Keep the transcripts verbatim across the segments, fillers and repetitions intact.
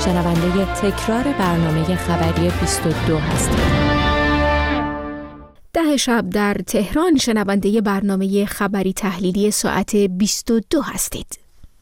شنونده تکرار برنامه خبری بیست و دو هستید. ده شب در تهران شنونده برنامه خبری تحلیلی ساعت بیست و دو هستید.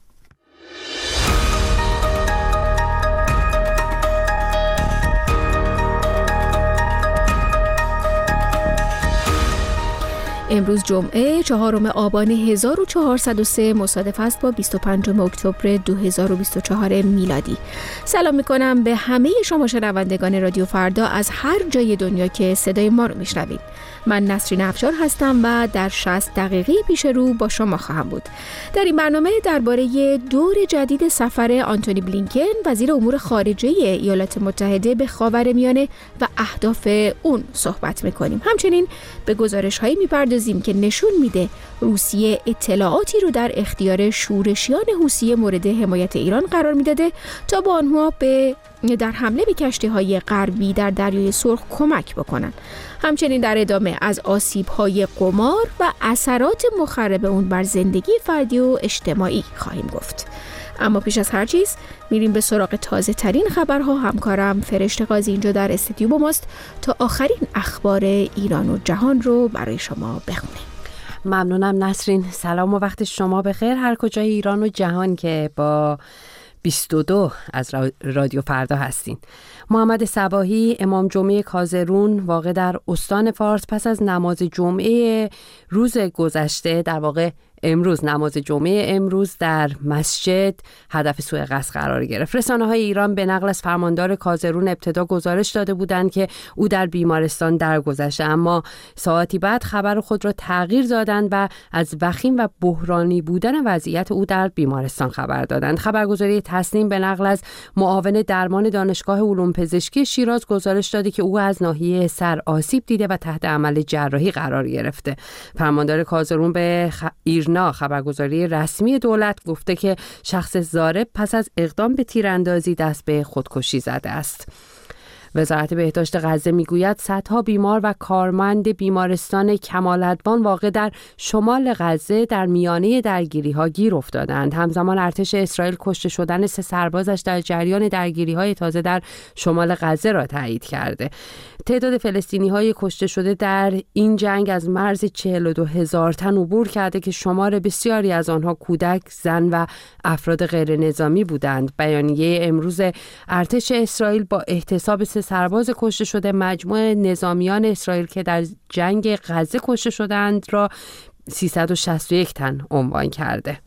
امروز جمعه چهارم آبان هزار و چهارصد و سه مصادف است با بیست و پنجم اکتبر دو هزار و بیست و چهار میلادی. سلام میکنم به همه شما شنوندگان رادیو فردا از هر جای دنیا که صدای ما رو میشنوید. من نسرین افشار هستم و در شصت دقیقه پیش رو با شما خواهم بود. در این برنامه درباره دور جدید سفر آنتونی بلینکن وزیر امور خارجه ایالات متحده به خاورمیانه و اهداف اون صحبت میکنیم. همچنین به گزارش‌هایی میپردازیم که نشون میده روسیه اطلاعاتی رو در اختیار شورشیان حوثی مورد حمایت ایران قرار میداده تا با آنها به در حمله به کشتی‌های غربی در دریای سرخ کمک بکنن. همچنین در ادامه از آسیب‌های قمار و اثرات مخرب اون بر زندگی فردی و اجتماعی خواهیم گفت. اما پیش از هر چیز میریم به سراغ تازه ترین خبرها. همکارم فرشته قاضی اینجا در استودیو با ماست تا آخرین اخبار ایران و جهان رو برای شما بخونه. ممنونم نسرین. سلام و وقت شما بخیر هر کجای ایران و جهان که با بیست و دو از رادیو فردا هستین. محمد صباحی امام جمعه کازرون واقع در استان فارس پس از نماز جمعه روز گذشته، در واقع امروز نماز جمعه امروز در مسجد هدف سوء قصد قرار گرفت. رسانه‌های ایران به نقل از فرماندار کازرون ابتدا گزارش داده بودند که او در بیمارستان درگذشته، اما ساعتی بعد خبر خود را تغییر دادند و از وخیم و بحرانی بودن وضعیت او در بیمارستان خبر دادند. خبرگزاری تسنیم به نقل از معاون درمان دانشگاه علوم پزشکی شیراز گزارش داده که او از ناحیه سر آسیب دیده و تحت عمل جراحی قرار گرفته. فرماندار کازرون به خ... ایرنا خبرگزاری رسمی دولت گفته که شخص ضارب پس از اقدام به تیراندازی دست به خودکشی زده است. وزارت بهداشت غزه میگوید صدها بیمار و کارمند بیمارستان کمال ادوان واقع در شمال غزه در میانه درگیری‌ها گیر افتادند. همزمان ارتش اسرائیل کشته شدن سه سربازش در جریان درگیری‌های تازه در شمال غزه را تایید کرده. تعداد فلسطینی‌های کشته شده در این جنگ از مرز چهل و دو هزار تن عبور کرده که شمار بسیاری از آنها کودک، زن و افراد غیر نظامی بودند. بیانیه امروز ارتش اسرائیل با احتساب سه سرباز کشته شده مجموع نظامیان اسرائیل که در جنگ غزه کشته شدند را سیصد و شصت و یک تن عنوان کرده.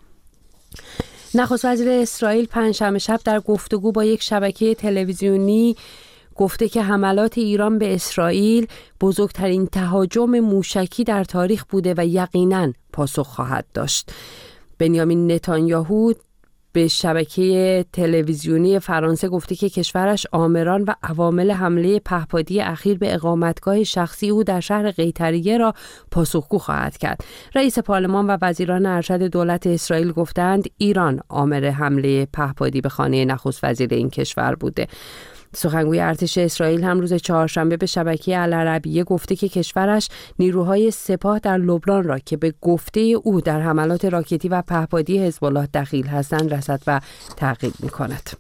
نخست وزیر اسرائیل پنجشنبه شب در گفتگو با یک شبکه تلویزیونی گفته که حملات ایران به اسرائیل بزرگترین تهاجم موشکی در تاریخ بوده و یقیناً پاسخ خواهد داشت. بنیامین نتانیاهو به شبکه تلویزیونی فرانسه گفته که کشورش آمران و عوامل حمله پهپادی اخیر به اقامتگاه شخصی او در شهر قیطریه را پاسخگو خواهد کرد. رئیس پارلمان و وزیران ارشد دولت اسرائیل گفتند ایران عامل حمله پهپادی به خانه نخست وزیر این کشور بوده. سخنگوی ارتش اسرائیل هم روز چهارشنبه به شبکه العربیه گفته که کشورش نیروهای سپاه در لبنان را که به گفته او در حملات راکتی و پهپادی حزب الله دخیل هستند رصد و تعقیب می‌کند.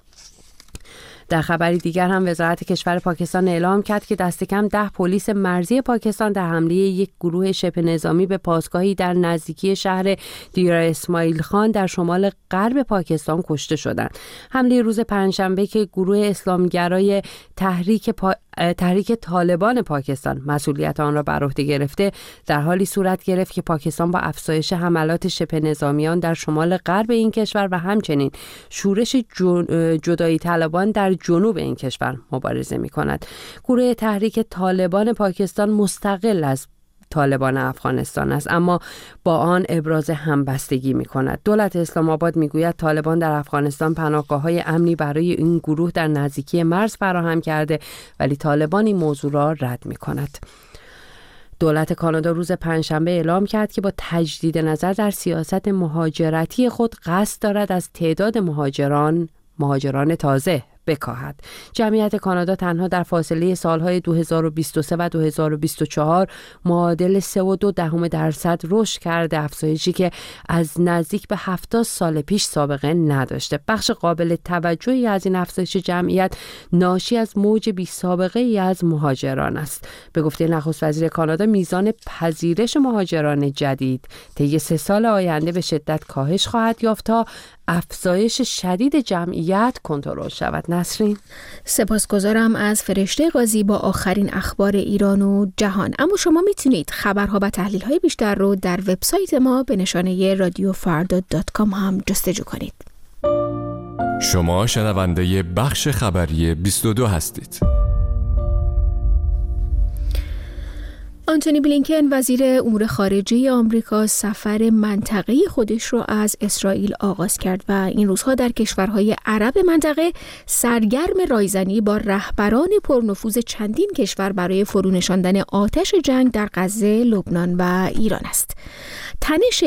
در خبری دیگر هم وزارت کشور پاکستان اعلام کرد که دست کم ده پلیس مرزی پاکستان در حمله یک گروه شبه نظامی به پاسگاهی در نزدیکی شهر دیر اسماعیل خان در شمال غرب پاکستان کشته شدند. حمله روز پنجشنبه که گروه اسلامگرای تحریک پا... تحریک طالبان پاکستان مسئولیت آن را بر عهده گرفته در حالی صورت گرفت که پاکستان با افزایش حملات شبه نظامیان در شمال غرب این کشور و همچنین شورش جدایی طلبان در جنوب این کشور مبارزه می کند. گروه تحریک طالبان پاکستان مستقل از طالبان افغانستان است، اما با آن ابراز همبستگی می کند. دولت اسلام آباد می گوید طالبان در افغانستان پناهگاه‌های امنی برای این گروه در نزدیکی مرز فراهم کرده، ولی طالبان این موضوع را رد می کند. دولت کانادا روز پنجشنبه اعلام کرد که با تجدید نظر در سیاست مهاجرتی خود قصد دارد از تعداد مهاجران مهاجران تازه بکاهد. جمعیت کانادا تنها در فاصله سالهای دو هزار و بیست و سه و دو هزار و بیست و چهار معادل سه و دو دهم درصد رشد کرده، افزایشی که از نزدیک به هفتاد سال پیش سابقه نداشته. بخش قابل توجهی از این افزایش جمعیت ناشی از موج بی سابقه ای از مهاجران است. به گفته نخست وزیر کانادا، میزان پذیرش مهاجران جدید طی سه سال آینده به شدت کاهش خواهد یافت تا افزایش شدید جمعیت کنترل شود. نسرین، سپاسگزارم از فرشته قاضی با آخرین اخبار ایران و جهان. اما شما میتونید خبرها و تحلیل‌های بیشتر رو در وبسایت ما به نشانه رادیو فردا دات کام هم جستجو کنید. شما شنونده بخش خبری بیست و دو هستید. آنتونی بلینکن وزیر امور خارجه آمریکا سفر منطقه‌ای خودش رو از اسرائیل آغاز کرد و این روزها در کشورهای عرب منطقه سرگرم رایزنی با رهبران پرنفوذ چندین کشور برای فرونشاندن آتش جنگ در غزه، لبنان و ایران است. تنش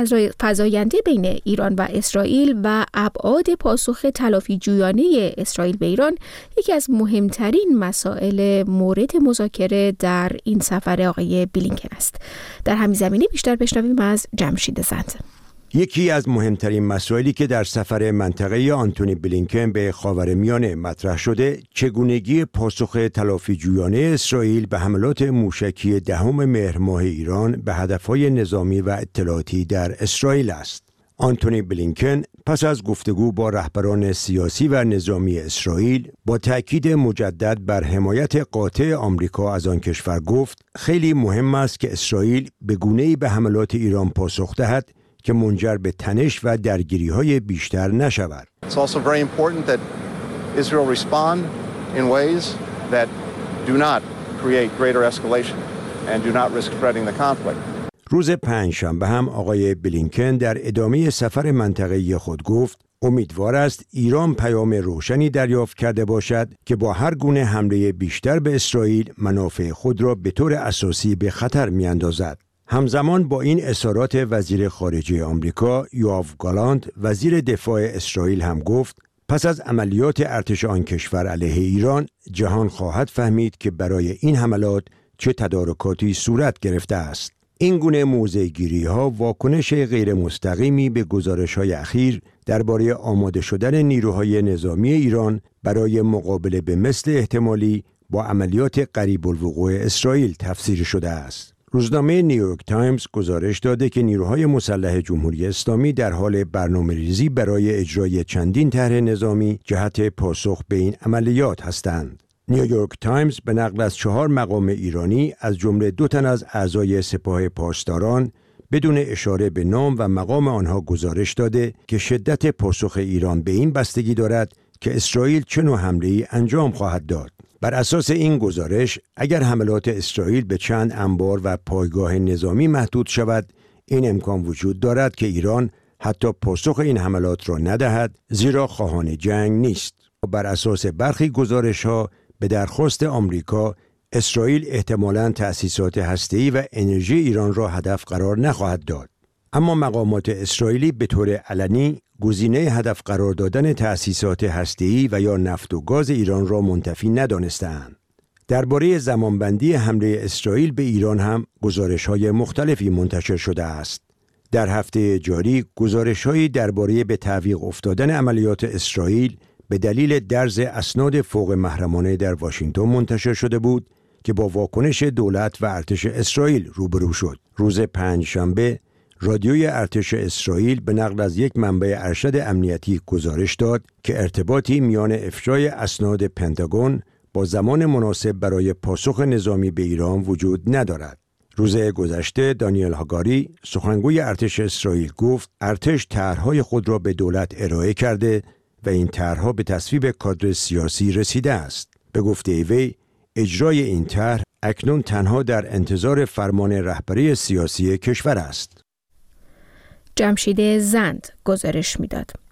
فزاینده بین ایران و اسرائیل و ابعاد پاسخ تلافی جویانه اسرائیل به ایران یکی از مهمترین مسائل مورد مذاکره در این سفر آقای بلینکن است. در همین زمینه بیشتر بشنویم از جمشید زند. یکی از مهمترین مسائلی که در سفر منطقه‌ای آنتونی بلینکن به خاورمیانه مطرح شده، چگونگی پاسخ تلافی جویانه اسرائیل به حملات موشکی دهم مهر ماه ایران به هدفهای نظامی و اطلاعاتی در اسرائیل است. آنتونی بلینکن پس از گفتگو با رهبران سیاسی و نظامی اسرائیل با تأکید مجدد بر حمایت قاطع آمریکا از آن کشور گفت خیلی مهم است که اسرائیل به گونه‌ای به حملات ایران پاسخ دهد که منجر به تنش و درگیری‌های بیشتر نشود. It's also very important that Israel respond in ways that do not create greater escalation and do not risk spreading the conflict. روز پنجشنبه هم آقای بلینکن در ادامه سفر منطقه‌ای خود گفت امیدوار است ایران پیام روشنی دریافت کرده باشد که با هر گونه حمله بیشتر به اسرائیل منافع خود را به طور اساسی به خطر می‌اندازد. همزمان با این اظهارات وزیر خارجه آمریکا یوآف گالانت وزیر دفاع اسرائیل هم گفت پس از عملیات ارتش آن کشور علیه ایران جهان خواهد فهمید که برای این حملات چه تدارکاتی صورت گرفته است. این گونه موضع‌گیری‌ها واکنش غیر مستقیمی به گزارش‌های اخیر درباره آماده شدن نیروهای نظامی ایران برای مقابله به مثل احتمالی با عملیات قریب الوقوع اسرائیل تفسیر شده است. روزنامه نیویورک تایمز گزارش داده که نیروهای مسلح جمهوری اسلامی در حال برنامه‌ریزی برای اجرای چندین طرح نظامی جهت پاسخ به این عملیات هستند. نیویورک تایمز به نقل از چهار مقام ایرانی از جمله دو تن از اعضای سپاه پاسداران بدون اشاره به نام و مقام آنها گزارش داده که شدت پاسخ ایران به این بستگی دارد که اسرائیل چه نوع حمله‌ای انجام خواهد داد. بر اساس این گزارش اگر حملات اسرائیل به چند انبار و پایگاه نظامی محدود شود، این امکان وجود دارد که ایران حتی پاسخ این حملات را ندهد، زیرا خواهان جنگ نیست. بر اساس برخی گزارش‌ها به درخواست آمریکا، اسرائیل احتمالاً تأسیسات هسته‌ای و انرژی ایران را هدف قرار نخواهد داد. اما مقامات اسرائیلی به طور علنی گزینه هدف قرار دادن تأسیسات هسته‌ای و یا نفت و گاز ایران را منتفی ندانسته‌اند. درباره زمانبندی حمله اسرائیل به ایران هم گزارش‌های مختلفی منتشر شده است. در هفته جاری گزارش‌هایی درباره به تعویق افتادن عملیات اسرائیل به دلیل درز اسناد فوق محرمانه در واشنگتن منتشر شده بود که با واکنش دولت و ارتش اسرائیل روبرو شد. روز پنجشنبه رادیوی ارتش اسرائیل به نقل از یک منبع ارشد امنیتی گزارش داد که ارتباطی میان افشای اسناد پنتاگون با زمان مناسب برای پاسخ نظامی به ایران وجود ندارد. روز گذشته دانیل هاگاری سخنگوی ارتش اسرائیل گفت ارتش طرح‌های خود را به دولت ارائه کرده و این طرح‌ها به تصویب کادر سیاسی رسیده است. به گفته وی اجرای این طرح اکنون تنها در انتظار فرمان رهبری سیاسی کشور است. جمشید زند گزارش میداد.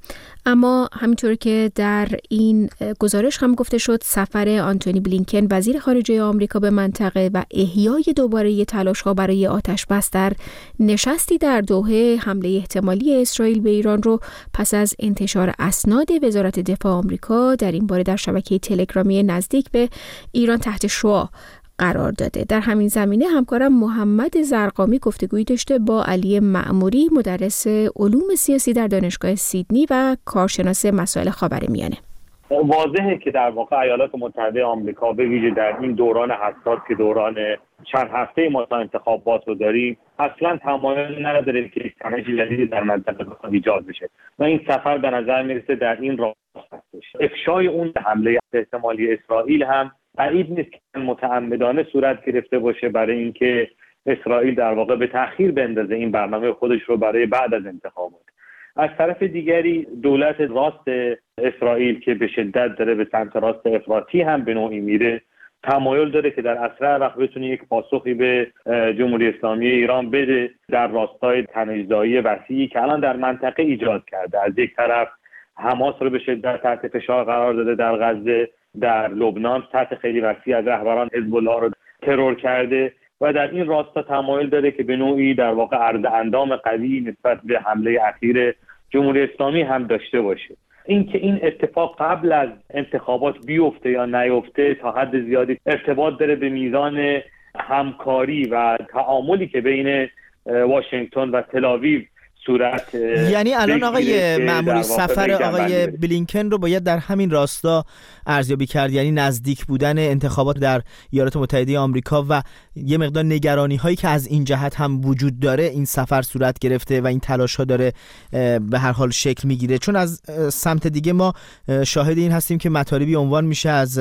اما همینطور که در این گزارش هم گفته شد، سفر آنتونی بلینکن وزیر خارجه آمریکا به منطقه و احیای دوباره تلاش‌ها برای آتش‌بس در نشستی در دوحه حمله احتمالی اسرائیل به ایران رو پس از انتشار اسناد وزارت دفاع آمریکا در این باره در شبکه تلگرامی نزدیک به ایران تحت شعاع قرار داده. در همین زمینه همکارم محمد زرقامی گفتگویی داشته با علی معموری، مدرس علوم سیاسی در دانشگاه سیدنی و کارشناس مسائل خاورمیانه. واضحه که در واقع ایالات متحده آمریکا به ویژه در این دوران حساس که دوران چند هفته ما تا انتخابات رو داریم، اصلا تمایل نداره که تنش جدیدی در منطقه ایجاد بشه و این سفر به نظر میرسه در این راه هستش. افشای اون حمله احتمالی اسرائیل هم بعید نیست که متعمدانه صورت گرفته باشه برای اینکه اسرائیل در واقع به تأخیر بندازه این برنامه خودش رو برای بعد از انتخابات. از طرف دیگری دولت راست اسرائیل که به شدت داره به سمت راست افراطی هم به نوعی میره، تمایل داره که در اسرع وقت بتونه یک پاسخی به جمهوری اسلامی ایران بده در راستای تنش‌زایی وسیعی که الان در منطقه ایجاد کرده. از یک طرف حماس رو به شدت تحت فشار قرار داده در غزه، در لبنان سطح خیلی وسیع از رهبران حزب الله رو ترور کرده و در این راستا تمایل داره که به نوعی در واقع عرض اندام قوی نسبت به حمله اخیر جمهوری اسلامی هم داشته باشه. اینکه این اتفاق قبل از انتخابات بیفته یا نیفته تا حد زیادی ارتباط داره به میزان همکاری و تعاملی که بین واشنگتن و تل‌آویو صورت. یعنی الان آقای معموری سفر آقای بلینکن رو باید در همین راستا ارزیابی کرد، یعنی نزدیک بودن انتخابات در ایالات متحده آمریکا و یه مقدار نگرانی هایی که از این جهت هم وجود داره این سفر صورت گرفته و این تلاش ها داره به هر حال شکل میگیره. چون از سمت دیگه ما شاهد این هستیم که مطالبی عنوان میشه از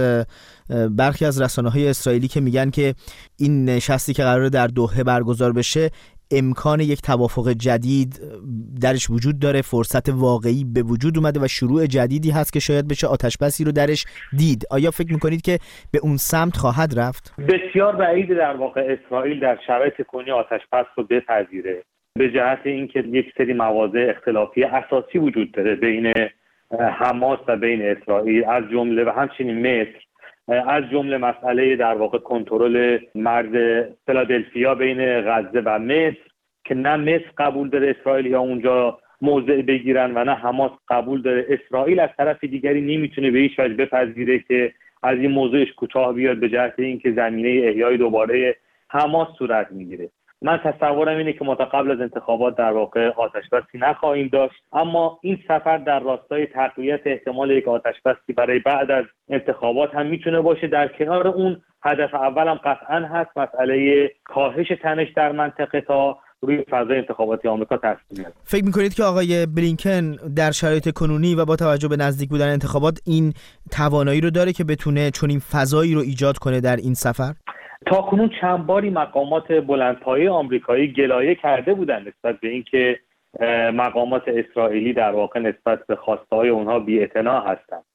برخی از رسانه‌های اسرائیلی که میگن که این نشستی که قراره در دوحه برگزار بشه امکان یک توافق جدید درش وجود داره، فرصت واقعی به وجود اومده و شروع جدیدی هست که شاید بشه آتشبسی رو درش دید. آیا فکر میکنید که به اون سمت خواهد رفت؟ بسیار بعید در واقع اسرائیل در شرایط کنونی آتشبس رو بپذیره، به جهت اینکه یک سری مواضع اختلافی اساسی وجود داره بین حماس و بین اسرائیل، از جمله و همچنین مصر، از جمله مسئله در واقع کنترل مرز فیلادلفیا بین غزه و مصر که نه مصر قبول داره اسرائیل یا اونجا موضع بگیرن و نه حماس قبول داره. اسرائیل از طرف دیگری نمیتونه به هیچ وجه بپذیره که از این موضوعش کوتاه بیاد، به جهت اینکه زمینه احیای دوباره حماس صورت میگیره. من تصورم اینه که ما تا قبل از انتخابات در واقع آتشبسی نخواهیم داشت، اما این سفر در راستای تقویت احتمال یک آتشبسی برای بعد از انتخابات هم میتونه باشه. در کنار اون هدف اولم قطعا هست مسئله کاهش تنش در منطقه تا روی فضای انتخاباتی آمریکا تاثیر میذاره. فکر میکنید که آقای بلینکن در شرایط کنونی و با توجه به نزدیک بودن انتخابات این توانایی رو داره که بتونه چنین فضایی رو ایجاد کنه در این سفر؟ تاکنون چند باری مقامات بلندپایه آمریکایی گلایه کرده بودند نسبت به اینکه مقامات اسرائیلی در واقع نسبت به خواسته‌های اونها بی‌اعتنا هستند.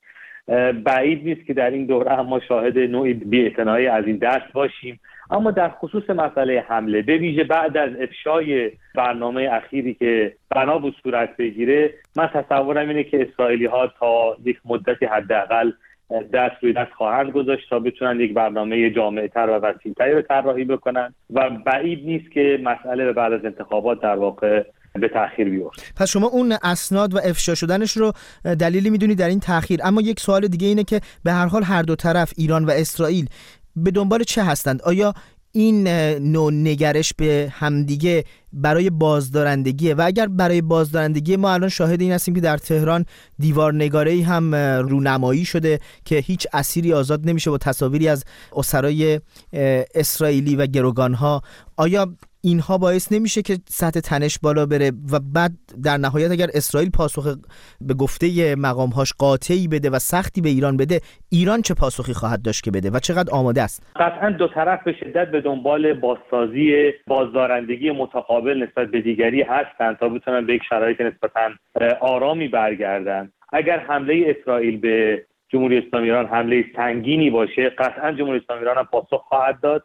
بعید نیست که در این دوره هم ما شاهد نوعی بی‌اعتنایی از این دست باشیم، اما در خصوص مسئله حمله به ویژه بعد از افشای برنامه اخیری که بنا بود صورت بگیره، من تصورم اینه که اسرائیلی‌ها تا یک مدتی حداقل دست روی دست خواهند گذاشت تا بتونن یک برنامه جامع‌تر و وسیع‌تری رو طراحی بکنن و بعید نیست که مسئله به بعد از انتخابات در واقع به تأخیر بیفته. پس شما اون اسناد و افشا شدنش رو دلیلی میدونید در این تأخیر. اما یک سوال دیگه اینه که به هر حال هر دو طرف ایران و اسرائیل به دنبال چه هستند؟ آیا این نوع نگرش به همدیگه برای بازدارندگیه؟ و اگر برای بازدارندگی، ما الان شاهد این هستیم که در تهران دیوارنگاره‌ای هم رونمایی شده که هیچ اسیری آزاد نمیشه و تصاویری از اسرای اسرائیلی و گروگانها. آیا اینها باعث نمیشه که سطح تنش بالا بره و بعد در نهایت اگر اسرائیل پاسخ به گفته مقامهاش قاطعی بده و سختی به ایران بده، ایران چه پاسخی خواهد داشت که بده و چقدر آماده است؟ قطعا دو طرف به شدت به دنبال بازسازی بازدارندگی متقابل نسبت به دیگری هستند تا بتونن به یک شرایط نسبتا آرامی برگردن. اگر حمله اسرائیل به جمهوری اسلامی ایران حمله سنگینی باشه، قطعا جمهوری اسلامی ایران هم پاسخ خواهد داد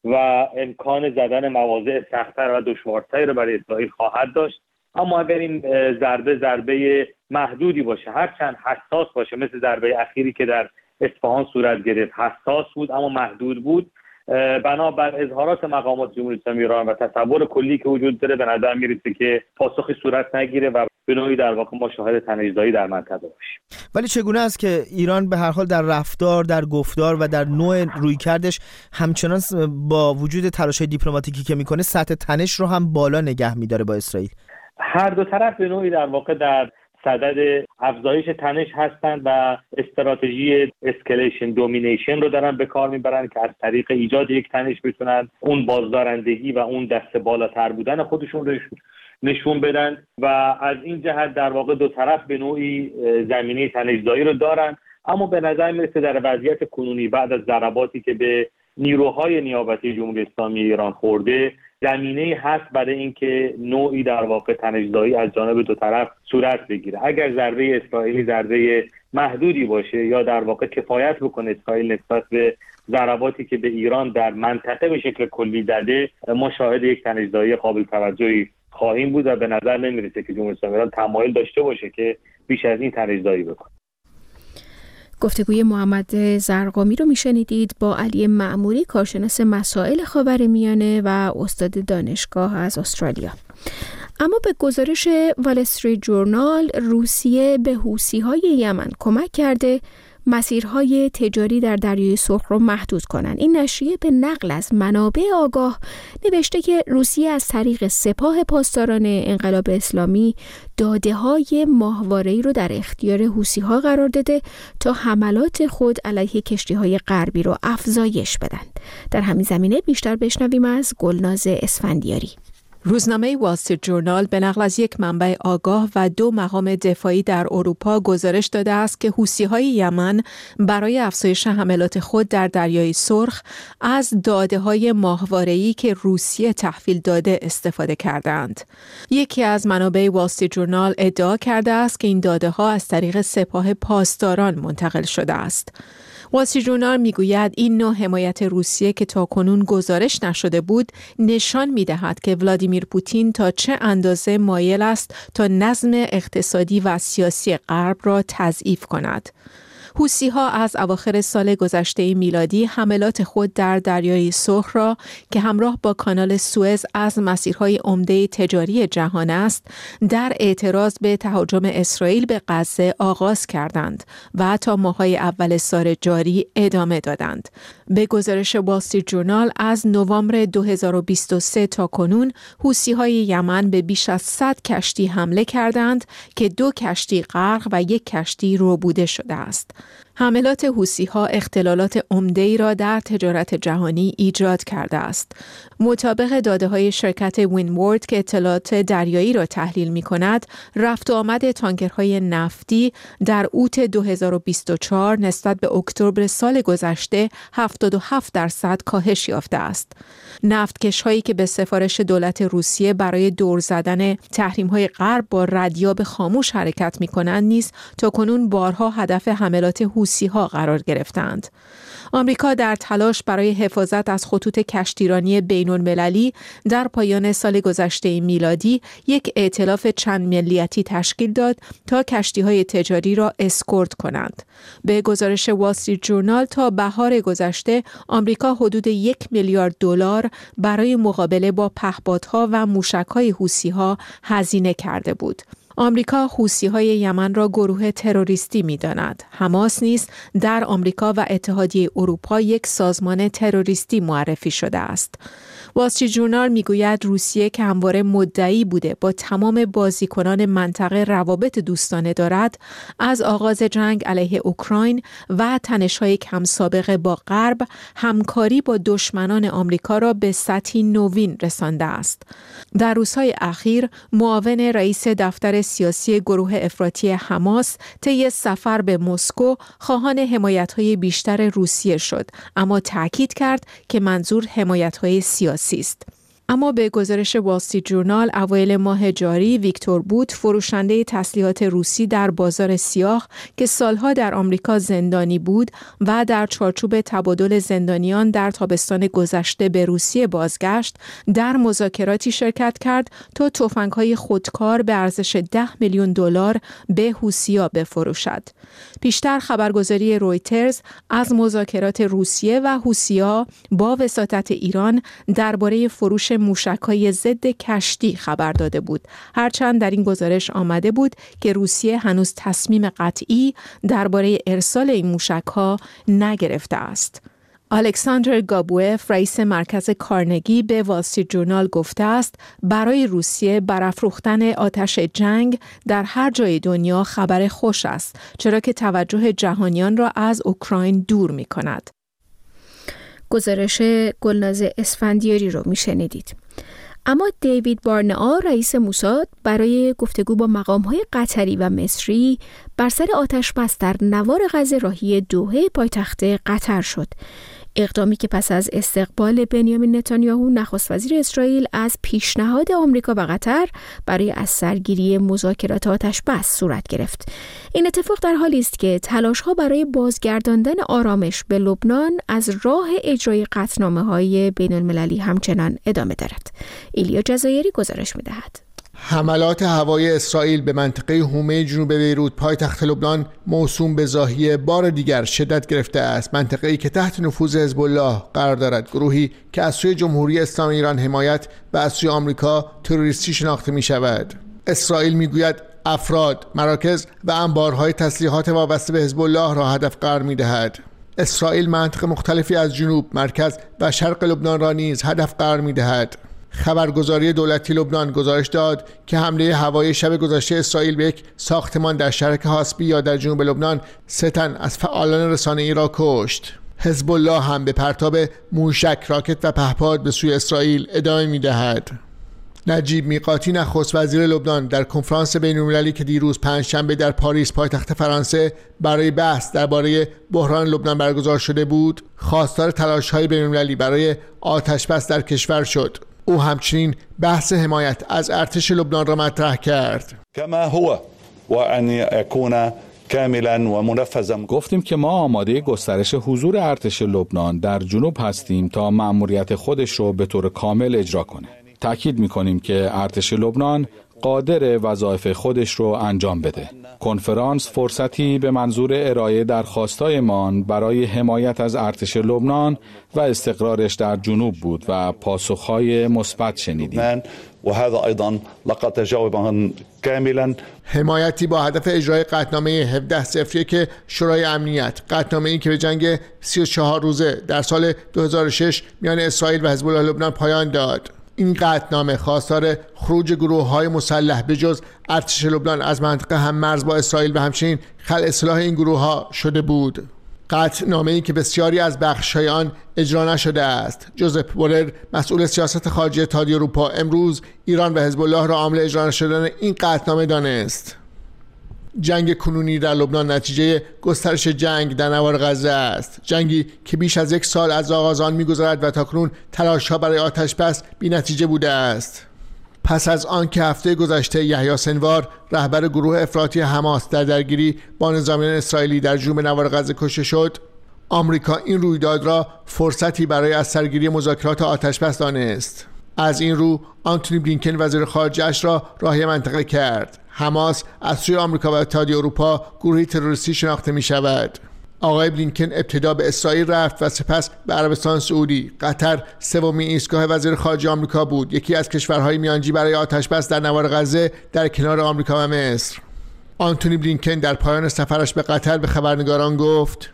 و امکان زدن مواضع سخت‌تر و دشوارتری رو برای اسرائیل خواهد داشت. اما اگر این ضربه ضربه محدودی باشه، هرچند حساس باشه، مثل ضربه اخیری که در اصفهان صورت گرفت حساس بود اما محدود بود، بنابر اظهارات مقامات جمهوری اسلامی ایران و تصور کلی که وجود داره به نظر میرسه که پاسخی صورت نگیره و به نوعی در واقع ما شاهد تنش‌زایی در منطقه باشیم. ولی چگونه است که ایران به هر حال در رفتار، در گفتار و در نوع رویکردش همچنان با وجود تلاش‌های دیپلماتیکی که میکنه سطح تنش رو هم بالا نگه میداره با اسرائیل؟ هر دو طرف به نوعی در واقع در صدد افزایش تنش هستند و استراتژی اسکلیشن دومینیشن رو دارن به کار میبرن که از طریق ایجاد یک تنش بتونن اون بازدارندگی و اون دست بالاتر بودن خودشون رو نشون بدن و از این جهت در واقع دو طرف به نوعی زمینه تنش‌زایی رو دارن. اما به نظر میرسه در وضعیت کنونی بعد از ضرباتی که به نیروهای نیابتی جمهوری اسلامی ایران خورده، زمینه هست برای اینکه نوعی در واقع تنش‌زایی از جانب دو طرف صورت بگیره. اگر ضربه اسرائیلی ضربه محدودی باشه یا در واقع کفایت بکنه اسرائیل نسبت به ضرباتی که به ایران در منطقه به شکل کلی زده، ما شاهد یک تنش‌زایی قابل توجهی خواهیم بود و به نظر نمیرسه که جمهوری اسلامی ایران تمایل داشته باشه که بیش از این تنش‌زایی بکنه. گفتگوی محمد زرقامی رو میشنیدید با علی معموری، کارشناس مسائل خاورمیانه و استاد دانشگاه از استرالیا. اما به گزارش وال استریت جورنال، روسیه به حوثی‌های یمن کمک کرده مسیرهای تجاری در دریای سرخ رو محدود کنند. این نشریه به نقل از منابع آگاه نوشته که روسیه از طریق سپاه پاسداران انقلاب اسلامی داده‌های ماهواره‌ای رو در اختیار حوثی‌ها قرار داده تا حملات خود علیه کشتی‌های غربی رو افزایش بدن. در همین زمینه بیشتر بشنویم از گلناز اسفندیاری. روزنامه وال استریت جورنال به نقل از یک منبع آگاه و دو مقام دفاعی در اروپا گزارش داده است که حوثی‌های یمن برای افزایش حملات خود در دریای سرخ از داده‌های ماهواره‌ای که روسیه تحویل داده استفاده کردند. یکی از منابع وال استریت جورنال ادعا کرده است که این داده‌ها از طریق سپاه پاسداران منتقل شده است. وال استریت جورنال میگوید این نوع حمایت روسیه که تاکنون گزارش نشده بود نشان میدهد که ولادیمیر پوتین تا چه اندازه مایل است تا نظم اقتصادی و سیاسی غرب را تضعیف کند. حوثی‌ها از اواخر سال گذشته میلادی حملات خود در دریای سرخ را که همراه با کانال سوئز از مسیرهای عمده تجاری جهان است، در اعتراض به تهاجم اسرائیل به غزه آغاز کردند و تا ماه‌های اول سال جاری ادامه دادند. به گزارش وال استریت جورنال از نوامبر دو هزار و بیست و سه تا کنون حوثی‌های یمن به بیش از صد کشتی حمله کردند که دو کشتی غرق و یک کشتی ربوده شده است. حملات حوثی‌ها اختلالات عمده‌ای را در تجارت جهانی ایجاد کرده است. مطابق داده‌های شرکت ویندورد که اطلاعات دریایی را تحلیل می‌کند، رفت و آمد تانکرهای نفتی در اوت دو هزار و بیست و چهار نسبت به اکتبر سال گذشته هفتاد و هفت درصد کاهش یافته است. نفتکش‌هایی که به سفارش دولت روسیه برای دور زدن تحریم‌های غرب با ردیاب خاموش حرکت می‌کنند نیز تاکنون بارها هدف حملات حوثی‌ها قرار گرفتند. آمریکا در تلاش برای حفاظت از خطوط کشتیرانی بین‌المللی در پایان سال گذشته میلادی یک ائتلاف چند ملیتی تشکیل داد تا کشتی‌های تجاری را اسکورت کنند. به گزارش وال استریت جورنال تا بهار گذشته آمریکا حدود یک میلیارد دلار برای مقابله با پهپادها و موشک‌های حوثی‌ها هزینه کرده بود. آمریکا حوثی‌های یمن را گروه تروریستی می‌داند. حماس نیز در آمریکا و اتحادیه اروپا یک سازمان تروریستی معرفی شده است. وال استریت جورنال میگوید روسیه که همواره مدعی بوده با تمام بازیکنان منطقه روابط دوستانه دارد، از آغاز جنگ علیه اوکراین و تنش‌های کم سابقه با غرب، همکاری با دشمنان آمریکا را به سطحی نوین رسانده است. در روزهای اخیر معاون رئیس دفتر سیاسی گروه افراطی حماس طی سفر به مسکو خواهان حمایت‌های بیشتر روسیه شد، اما تاکید کرد که منظور حمایت‌های سیاسی است. اما به گزارش وال استریت ژورنال اوایل ماه جاری ویکتور بوت، فروشنده تسلیحات روسی در بازار سیاه که سالها در آمریکا زندانی بود و در چارچوب تبادل زندانیان در تابستان گذشته به روسیه بازگشت، در مذاکراتی شرکت کرد تا تفنگ‌های خودکار به ارزش ده میلیون دلار به حوثی‌ها بفروشد. پیشتر خبرگزاری رویترز از مذاکرات روسیه و حوثی‌ها با وساطت ایران درباره فروش موشک‌های ضد کشتی خبر داده بود، هرچند در این گزارش آمده بود که روسیه هنوز تصمیم قطعی درباره ارسال این موشک‌ها نگرفته است. الکساندر گابوئف، رئیس مرکز کارنگی، به وال استریت ژورنال گفته است برای روسیه برافروختن آتش جنگ در هر جای دنیا خبر خوش است، چرا که توجه جهانیان را از اوکراین دور می کند. گزارش گلناز اسفندیاری رو می شنیدید. اما دیوید بارنئا، رئیس موساد، برای گفتگو با مقام‌های قطری و مصری بر سر آتش‌بس در نوار غزه راهی دوحه پایتخت قطر شد. اقدامی که پس از استقبال بنیامین نتانیاهو نخست وزیر اسرائیل از پیشنهاد آمریکا و قطر برای از سرگیری مذاکرات آتش‌بس صورت گرفت. این اتفاق در حالی است که تلاش‌ها برای بازگرداندن آرامش به لبنان از راه اجرای قطعنامه‌های بین‌المللی همچنان ادامه دارد. ایلیا جزایری گزارش می‌دهد. حملات هوایی اسرائیل به منطقه حومه جنوب بیروت پایتخت لبنان موسوم به ضاحیه بار دیگر شدت گرفته است. منطقه‌ای که تحت نفوذ حزب الله قرار دارد، گروهی که از سوی جمهوری اسلامی ایران حمایت و از سوی آمریکا تروریستی شناخته می شود. اسرائیل می گوید افراد، مراکز و انبارهای تسلیحات وابسته به حزب الله را هدف قرار می دهد. اسرائیل مناطق مختلفی از جنوب، مرکز و شرق لبنان را نیز هدف قرار می دهد. خبرگزاری دولتی لبنان گزارش داد که حمله هوایی شب گذشته اسرائیل به یک ساختمان در شهر حاسبی یا در جنوب لبنان سه تن از فعالان رسانه‌ای را کشت. حزب الله هم به پرتاب موشک، راکت و پهپاد به سوی اسرائیل ادامه می‌دهد. نجیب میقاتی، نخست وزیر لبنان، در کنفرانس بین‌المللی که دیروز پنجشنبه در پاریس پایتخت فرانسه برای بحث درباره بحران لبنان برگزار شده بود، خواستار تلاش‌های بین‌المللی برای آتش‌بس در کشور شد. او همچنین بحث حمایت از ارتش لبنان را مطرح کرد. کما هو و ان یکون کاملا و منفذا. گفتیم که ما آماده گسترش حضور ارتش لبنان در جنوب هستیم تا مأموریت خودش رو به طور کامل اجرا کنه. تأکید می‌کنیم که ارتش لبنان قادر وظایف خودش رو انجام بده. کنفرانس فرصتی به منظور ارائه درخواستایمان برای حمایت از ارتش لبنان و استقرارش در جنوب بود و پاسخهای مثبت شنیدیم. و هذا ايضا لقد تجاوبا كاملا. حمایتی با هدف اجرای قطعنامه هفده صفر یک شورای امنیت، قطعنامه‌ای که به جنگ سی و چهار روزه در سال دو هزار و شش میان اسرائیل و حزب الله لبنان پایان داد. این قطعنامه خواستار خروج گروه‌های مسلح به جز ارتش لبنان از منطقه هم مرز با اسرائیل و همچنین خلع سلاح این گروه‌ها شده بود. قطعنامه‌ای که بسیاری از بخش‌های آن اجرا نشده است. جوزپ بورل، مسئول سیاست خارجی اتحادیه اروپا، امروز ایران و حزب الله را عامل اجرا نشدن این قطعنامه دانست. جنگ کنونی در لبنان نتیجه گسترش جنگ در نوار غزه است. جنگی که بیش از یک سال از آغاز آن می‌گذرد و تاکنون تلاش‌ها برای آتش‌بس بی‌نتیجه بوده است. پس از آن که هفته گذشته یحیی سنوار، رهبر گروه افراطی حماس، در درگیری با نظامیان اسرائیلی در جنوب نوار غزه کشته شد، آمریکا این رویداد را فرصتی برای از سرگیری مذاکرات آتش‌بس دانست. از این رو آنتونی بلینکن، وزیر خارجه اش، را راهی منطقه کرد. حماس از سوی آمریکا و اتحادیه اروپا گروهی تروریستی شناخته می شود. آقای بلینکن ابتدا به اسرائیل رفت و سپس به عربستان سعودی. قطر سومین ایستگاه وزیر خارجه آمریکا بود، یکی از کشورهای میانجی برای آتش‌بس در نوار غزه در کنار آمریکا و مصر. آنتونی بلینکن در پایان سفرش به قطر به خبرنگاران گفت: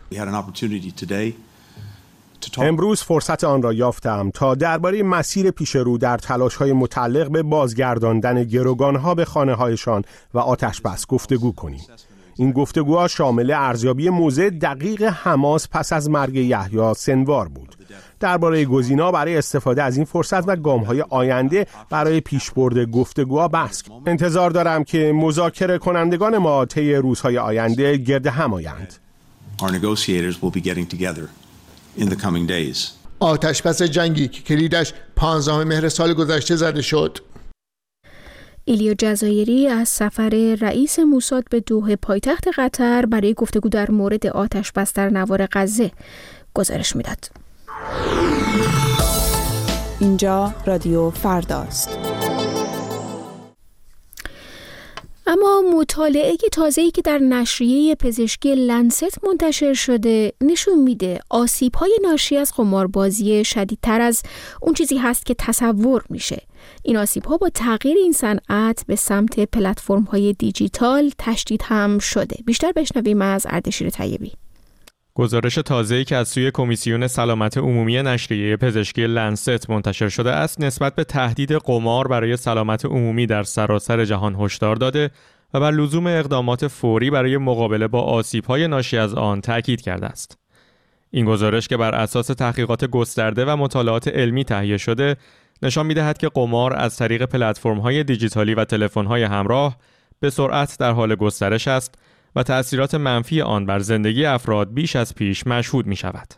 امروز فرصت آن را یافتم تا درباره مسیر پیش رو در تلاش‌های متعلق به بازگرداندن گروگان‌ها به خانه‌هایشان و آتش‌بس گفتگو کنیم. این گفتگوها شامل ارزیابی موضع دقیق حماس پس از مرگ یحیی سنوار بود. درباره گزینه‌ها برای استفاده از این فرصت و گام‌های آینده برای پیشبرد گفتگوها بحث کنیم. انتظار دارم که مذاکره کنندگان ما طی روزهای آینده گرد هم آیند. In the coming days. آتش‌بس جنگی که کلیدش پانزدهم مهر سال گذشته زده شد. ایلیا جزایری از سفر رئیس موساد به دوحه پایتخت قطر برای گفتگو در مورد آتش‌بس در نوار غزه گزارش میداد. اینجا رادیو فرداست. اما مطالعه تازه‌ای که در نشریه پزشکی لنست منتشر شده نشون میده آسیب‌های ناشی از قماربازی شدیدتر از اون چیزی هست که تصور میشه. این آسیب‌ها با تغییر این صنعت به سمت پلتفرم‌های دیجیتال تشدید هم شده. بیشتر بشنویم از اردشیر طیبی. گزارش تازه‌ای که از سوی کمیسیون سلامت عمومی نشریه پزشکی لنست منتشر شده است نسبت به تهدید قمار برای سلامت عمومی در سراسر جهان هشدار داده و بر لزوم اقدامات فوری برای مقابله با آسیب‌های ناشی از آن تاکید کرده است. این گزارش که بر اساس تحقیقات گسترده و مطالعات علمی تهیه شده نشان می‌دهد که قمار از طریق پلتفرم‌های دیجیتالی و تلفن‌های همراه به سرعت در حال گسترش است و تأثیرات منفی آن بر زندگی افراد بیش از پیش مشهود می شود.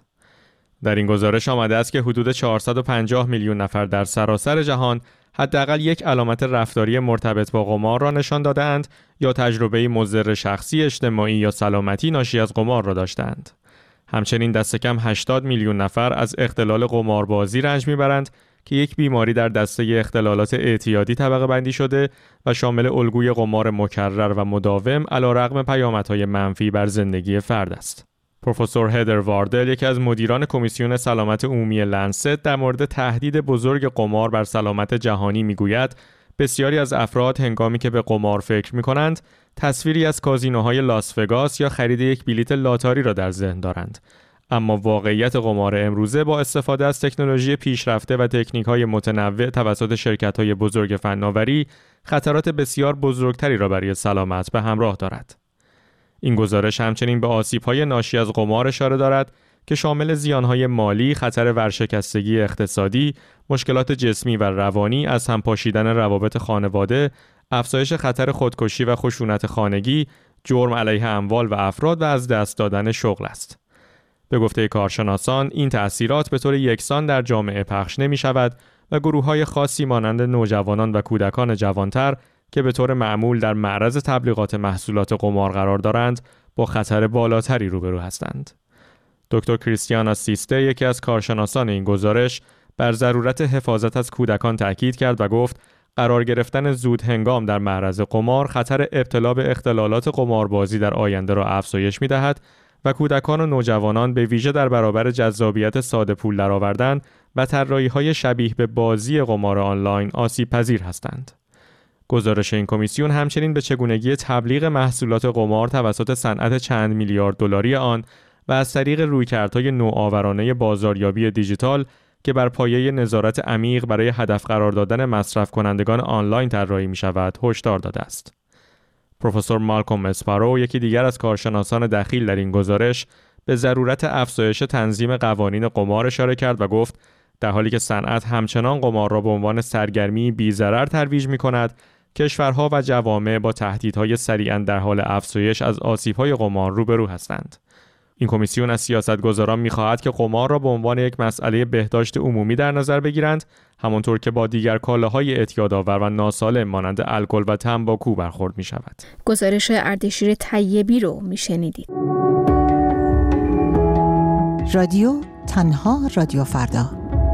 در این گزارش آمده است که حدود چهارصد و پنجاه میلیون نفر در سراسر جهان حداقل یک علامت رفتاری مرتبط با قمار را نشان دادند یا تجربه مضر شخصی، اجتماعی یا سلامتی ناشی از قمار را داشتند. همچنین دست کم هشتاد میلیون نفر از اختلال قماربازی رنج میبرند که یک بیماری در دسته اختلالات اعتیادی طبقه بندی شده و شامل الگوی قمار مکرر و مداوم علیرغم پیامدهای منفی بر زندگی فرد است. پروفسور هدر واردل، یکی از مدیران کمیسیون سلامت عمومی لنست، در مورد تهدید بزرگ قمار بر سلامت جهانی میگوید بسیاری از افراد هنگامی که به قمار فکر می‌کنند تصویری از کازینوهای لاس وگاس یا خرید یک بلیت لاتاری را در ذهن دارند. اما واقعیت قمار امروزه با استفاده از تکنولوژی پیشرفته و تکنیک‌های متنوع توسط شرکت‌های بزرگ فناوری خطرات بسیار بزرگتری را برای سلامت به همراه دارد. این گزارش همچنین به آسیب‌های ناشی از قمار اشاره دارد که شامل زیان‌های مالی، خطر ورشکستگی اقتصادی، مشکلات جسمی و روانی، از هم پاشیدن روابط خانواده، افزایش خطر خودکشی و خشونت خانگی، جرم علیه اموال و افراد و از دست دادن شغل است. به گفته کارشناسان این تأثیرات به طور یکسان در جامعه پخش نمی شود و گروه‌های خاصی مانند نوجوانان و کودکان جوانتر که به طور معمول در معرض تبلیغات محصولات قمار قرار دارند با خطر بالاتری روبرو هستند. دکتر کریستیانا سیسته، یکی از کارشناسان این گزارش، بر ضرورت حفاظت از کودکان تاکید کرد و گفت قرار گرفتن زود هنگام در معرض قمار خطر ابتلا به اختلالات قماربازی در آینده را افزایش می‌دهد و کودکان و نوجوانان به ویژه در برابر جذابیت ساده پول درآوردن و طراحی‌های شبیه به بازی قمار آنلاین آسیب پذیر هستند. گزارش این کمیسیون همچنین به چگونگی تبلیغ محصولات قمار توسط صنعت چند میلیارد دلاری آن و از طریق رویکردهای نوآورانه بازاریابی دیجیتال که بر پایه نظارت عمیق برای هدف قرار دادن مصرف کنندگان آنلاین طراحی می‌شود هشدار داده است. پروفسور مالکوم اسپارو، یکی دیگر از کارشناسان دخیل در این گزارش، به ضرورت افزایش تنظیم قوانین قمار اشاره کرد و گفت در حالی که صنعت همچنان قمار را به عنوان سرگرمی بی‌ضرر ترویج می‌کند، کشورها و جوامع با تهدیدهای سریعاً در حال افزایش از آسیب‌های قمار روبرو هستند. این کمیسیون از سیاستگزاران می‌خواهد که قمار را به عنوان یک مسئله بهداشت عمومی در نظر بگیرند، همانطور که با دیگر کالاهای اعتیادآور و ناسالم مانند الکل و تنباکو برخورد می‌شود. گزارش اردشیر طیبی رو می‌شنیدید. رادیو تنها رادیو فردا.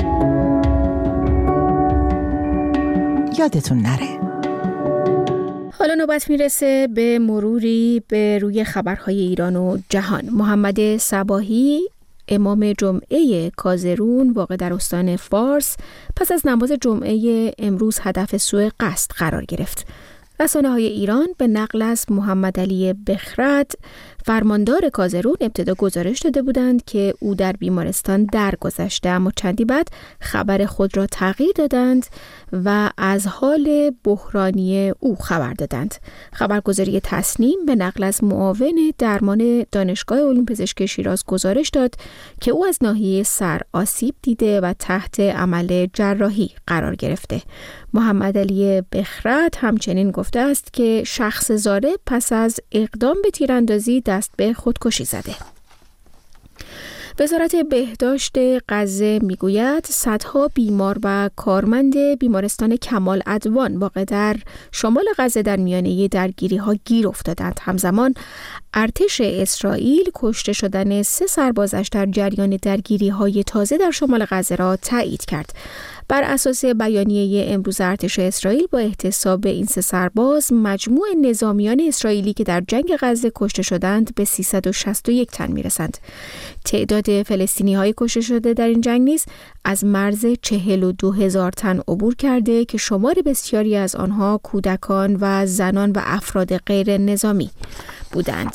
یادتون نره. حالا نوبت میرسه به مروری به روی خبرهای ایران و جهان. محمد صباحی، امام جمعه کازرون واقع در استان فارس، پس از نماز جمعه امروز هدف سوء قصد قرار گرفت. رسانه‌های ایران به نقل از محمد علی بخرد، فرماندار کازرون، ابتدا گزارش داده بودند که او در بیمارستان درگذشته، اما چندی بعد خبر خود را تغییر دادند و از حال بحرانی او خبر دادند. خبرگزاری تصنیم به نقل از معاون درمان دانشگاه علوم پزشکی شیراز گزارش داد که او از ناحیه سر آسیب دیده و تحت عمل جراحی قرار گرفته. محمد علی بخرد همچنین گفته است که شخص ضارب پس از اقدام به تیراندازی دست به خودکشی زده. وزارت بهداشت غزه میگوید صدها بیمار و کارمند بیمارستان کمال عدوان واقع در شمال غزه در میانه درگیری‌ها گیر افتادند. همزمان ارتش اسرائیل کشته شدن سه سربازش در جریان درگیری‌های تازه در شمال غزه را تایید کرد. بر اساس بیانیه امروز ارتش اسرائیل با احتساب این سه سرباز مجموع نظامیان اسرائیلی که در جنگ غزه کشته شدند به سیصد و شصت و یک تن میرسند. تعداد فلسطینی‌های کشته شده در این جنگ نیز از مرز چهل و دو هزار تن عبور کرده که شمار بسیاری از آنها کودکان و زنان و افراد غیر نظامی بودند.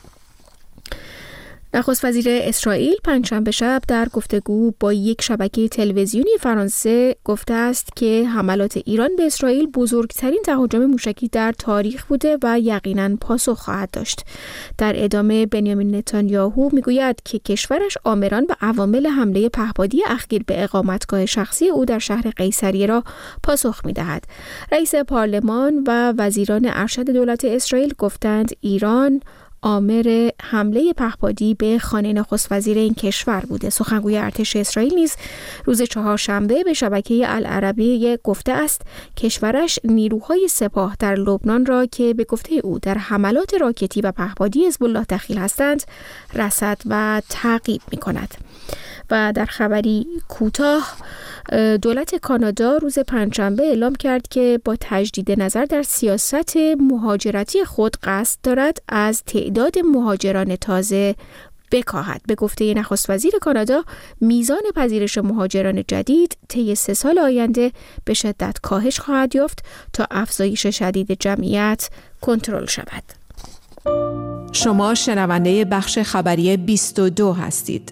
نخست وزیر اسرائیل پنجشنبه شب در گفتگو با یک شبکه تلویزیونی فرانسه گفته است که حملات ایران به اسرائیل بزرگترین تهاجم موشکی در تاریخ بوده و یقیناً پاسخ خواهد داشت. در ادامه بنیامین نتانیاهو میگوید که کشورش آمران و عوامل حمله پهپادی اخیر به اقامتگاه شخصی او در شهر قیصریه را پاسخ می‌دهد. رئیس پارلمان و وزیران ارشد دولت اسرائیل گفتند ایران آمر حمله پهپادی به خانه نخست وزیر این کشور بوده. سخنگوی ارتش اسرائیل نیز روز چهارشنبه به شبکه العربیه گفته است کشورش نیروهای سپاه در لبنان را که به گفته او در حملات راکتی و پهپادی حزب الله دخیل هستند رصد و تعقیب می‌کند. و در خبری کوتاه دولت کانادا روز پنجشنبه اعلام کرد که با تجدید نظر در سیاست مهاجرتی خود قصد دارد از تعداد مهاجران تازه بکاهد. به گفته نخست وزیر کانادا میزان پذیرش مهاجران جدید طی سه سال آینده به شدت کاهش خواهد یافت تا افزایش شدید جمعیت کنترل شود. شما شنونده بخش خبری بیست و دو هستید.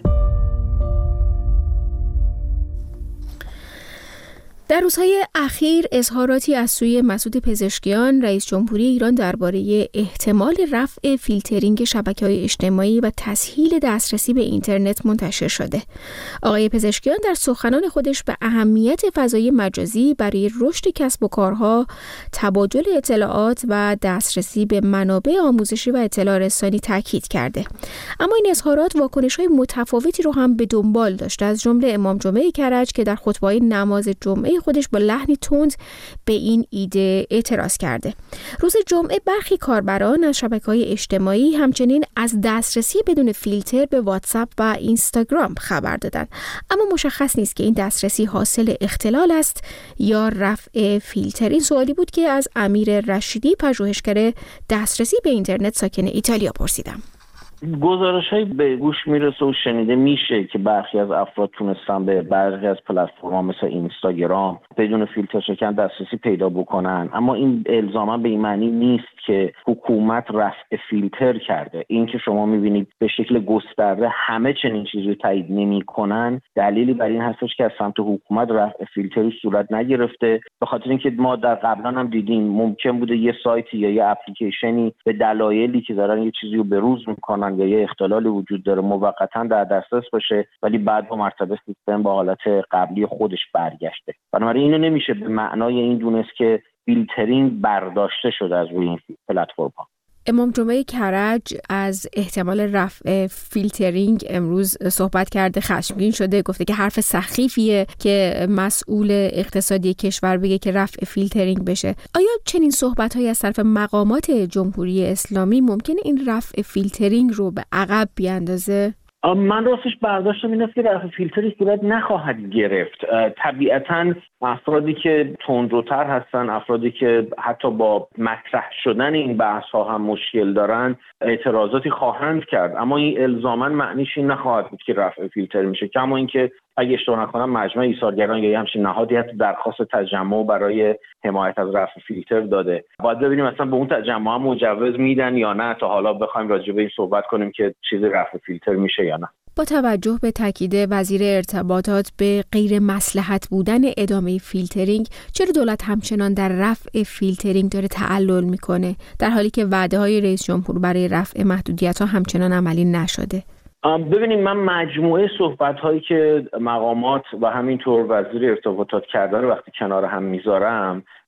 در روزهای اخیر اظهاراتی از سوی مسعود پزشکیان رئیس جمهوری ایران درباره احتمال رفع فیلترینگ شبکه‌های اجتماعی و تسهیل دسترسی به اینترنت منتشر شده. آقای پزشکیان در سخنان خودش به اهمیت فضای مجازی برای رشد کسب و کارها، تبادل اطلاعات و دسترسی به منابع آموزشی و اطلاع رسانی تاکید کرده. اما این اظهارات واکنش‌های متفاوتی رو هم به دنبال داشته، از جمله امام جمعه کرج که در خطبه نماز جمعه خودش با لحنی تند به این ایده اعتراض کرده. روز جمعه برخی کاربران از شبکه‌های اجتماعی همچنین از دسترسی بدون فیلتر به واتساپ و اینستاگرام خبر دادند، اما مشخص نیست که این دسترسی حاصل اختلال است یا رفع فیلتر. این سوالی بود که از امیر رشیدی، پژوهشگر دسترسی به اینترنت ساکن ایتالیا، پرسیدم. گزارش‌های به گوش میرسه و شنیده میشه که برخی از افراد تونستن به برخی از پلتفرم‌ها مثل اینستاگرام بدون فیلتر شکن دسترسی پیدا بکنن، اما این الزاما به این معنی نیست که حکومت رفع فیلتر کرده. این که شما میبینید به شکل گسترده همه چنین چیزی رو تایید نمی‌کنن، دلیلی بر این هستش که از سمت حکومت رفع فیلتری صورت نگرفته، به خاطر اینکه ما در قبلا هم دیدیم ممکن بوده یه سایتی یا یه اپلیکیشنی به دلایلی که دارن یه چیزی رو بروز میکنن یا یه اختلالی وجود داره موقتا در دسترس باشه، ولی بعد با مرتبه سیستم به حالت قبلی خودش برگشته. بنابراین اینو نمیشه به معنای این دونست که فیلترینگ برداشته شده از روی این پلتفرم‌ها. امام جمعه کرج از احتمال رفع فیلترینگ امروز صحبت کرده، خشمگین شده، گفته که حرف سخیفیه که مسئول اقتصادی کشور بگه که رفع فیلترینگ بشه. آیا چنین صحبت‌هایی از طرف مقامات جمهوری اسلامی ممکنه این رفع فیلترینگ رو به عقب بیاندازه؟ من راستش برداشتم این است که رفع فیلتری صورت نخواهد گرفت. طبیعتاً افرادی که تندروتر هستن، افرادی که حتی با مطرح شدن این بحث ها هم مشکل دارن، اعتراضاتی خواهند کرد، اما این الزاماً معنیش این نخواهد بود که رفع فیلتر میشه. کما اینکه اگه اشتباه نکنم مجمع ایثارگران یا همچین نهادی حتی درخواست تجمع برای حمایت از رفع فیلتر داده. باید ببینیم اصلا به اون تجمع هم مجوز میدن یا نه تا حالا بخوایم راجع به این صحبت کنیم که چیزی رفع فیلتر میشه یا نه. با توجه به تاکید وزیر ارتباطات به غیر مصلحت بودن ادامه فیلترینگ، چرا دولت همچنان در رفع فیلترینگ داره تعلل میکنه در حالی که وعده‌های رئیس جمهور برای رفع محدودیت‌ها همچنان عملی نشده؟ ببینیم، من مجموعه صحبت‌هایی که مقامات و همینطور وزیر ارتباطات کردن وقتی کنار هم میذارم،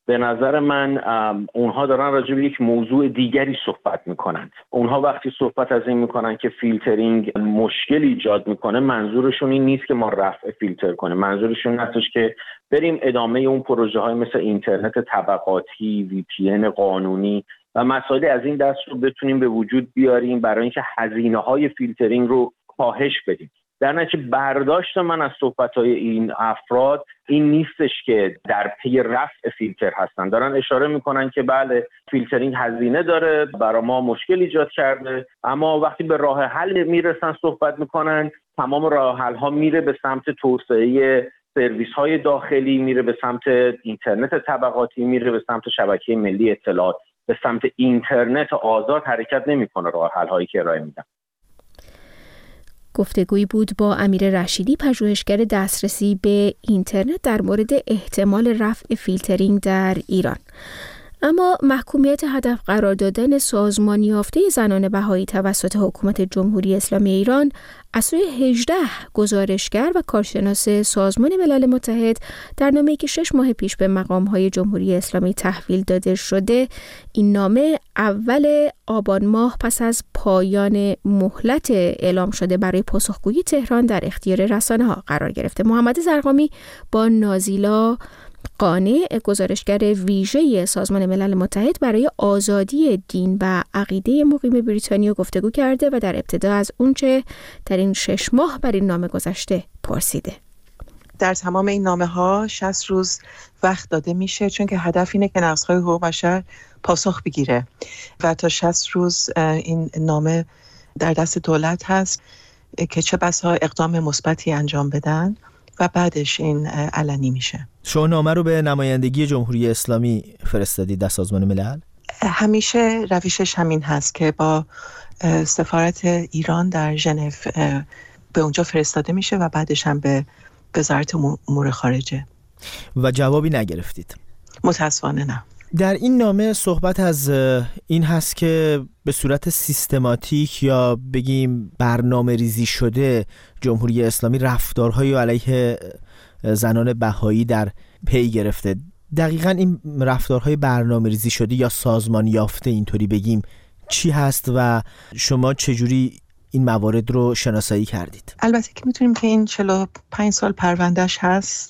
به نظر من اونها دارن راجع به یک موضوع دیگری صحبت میکنند. اونها وقتی صحبت از این میکنن که فیلترینگ مشکل ایجاد میکنه، منظورشون این نیست که ما رفع فیلتر کنیم، منظورشون هستش که بریم ادامه اون پروژه های مثل اینترنت طبقاتی، وی پی ان قانونی و مسائل از این دست رو بتونیم به وجود بیاریم برای اینکه هزینه های فیلترینگ رو کاهش بدیم. در نتیجه برداشت من از صحبت‌های این افراد این نیستش که در پی رفع فیلتر هستن. دارن اشاره میکنن که بله فیلترینگ هزینه داره، برای ما مشکل ایجاد کرده، اما وقتی به راه حل میرسن صحبت میکنن، تمام راه حل ها میره به سمت توسعه سرویس های داخلی، میره به سمت اینترنت طبقاتی، میره به سمت شبکه ملی اطلاعات، به سمت اینترنت آزاد حرکت نمیکنه راه حل هایی که ارائه میدن. گفتگویی بود با امیر رشیدی، پژوهشگر دسترسی به اینترنت در مورد احتمال رفع فیلترینگ در ایران. اما محکومیت هدف قرار دادن سازمان یافته زنان بهایی توسط حکومت جمهوری اسلامی ایران از سوی هجده گزارشگر و کارشناس سازمان ملل متحد در نامه‌ای که شش ماه پیش به مقام‌های جمهوری اسلامی تحویل داده شده، این نامه اول آبان ماه پس از پایان مهلت اعلام شده برای پاسخگویی تهران در اختیار رسانه‌ها قرار گرفته. محمد زرقامی با نازیلا قانع، گزارشگر ویژه سازمان ملل متحد برای آزادی دین و عقیده مقیم بریتانیا گفتگو کرده و در ابتدا از اونچه در این شش ماه بر این نامه گذشته پرسیده. در تمام این نامه ها شصت روز وقت داده میشه، چون که هدف اینه که نقض‌های حقوق بشر پاسخ بگیره و تا شصت روز این نامه در دست دولت هست که چه بسا اقدام مثبتی انجام بدن و بعدش این علنی میشه. شما نامه رو به نمایندگی جمهوری اسلامی فرستادید در سازمان ملل؟ همیشه روشش همین هست که با سفارت ایران در ژنو به اونجا فرستاده میشه و بعدش هم به وزارت امور خارجه. و جوابی نگرفتید؟ متاسفانه نه. در این نامه صحبت از این هست که به صورت سیستماتیک یا بگیم برنامه ریزی شده جمهوری اسلامی رفتارهای علیه زنان بهایی در پی گرفته. دقیقاً این رفتارهای برنامه ریزی شده یا سازمان یافته اینطوری بگیم چی هست و شما چجوری این موارد رو شناسایی کردید؟ البته که میتونیم که این چهل و پنج سال پروندهش هست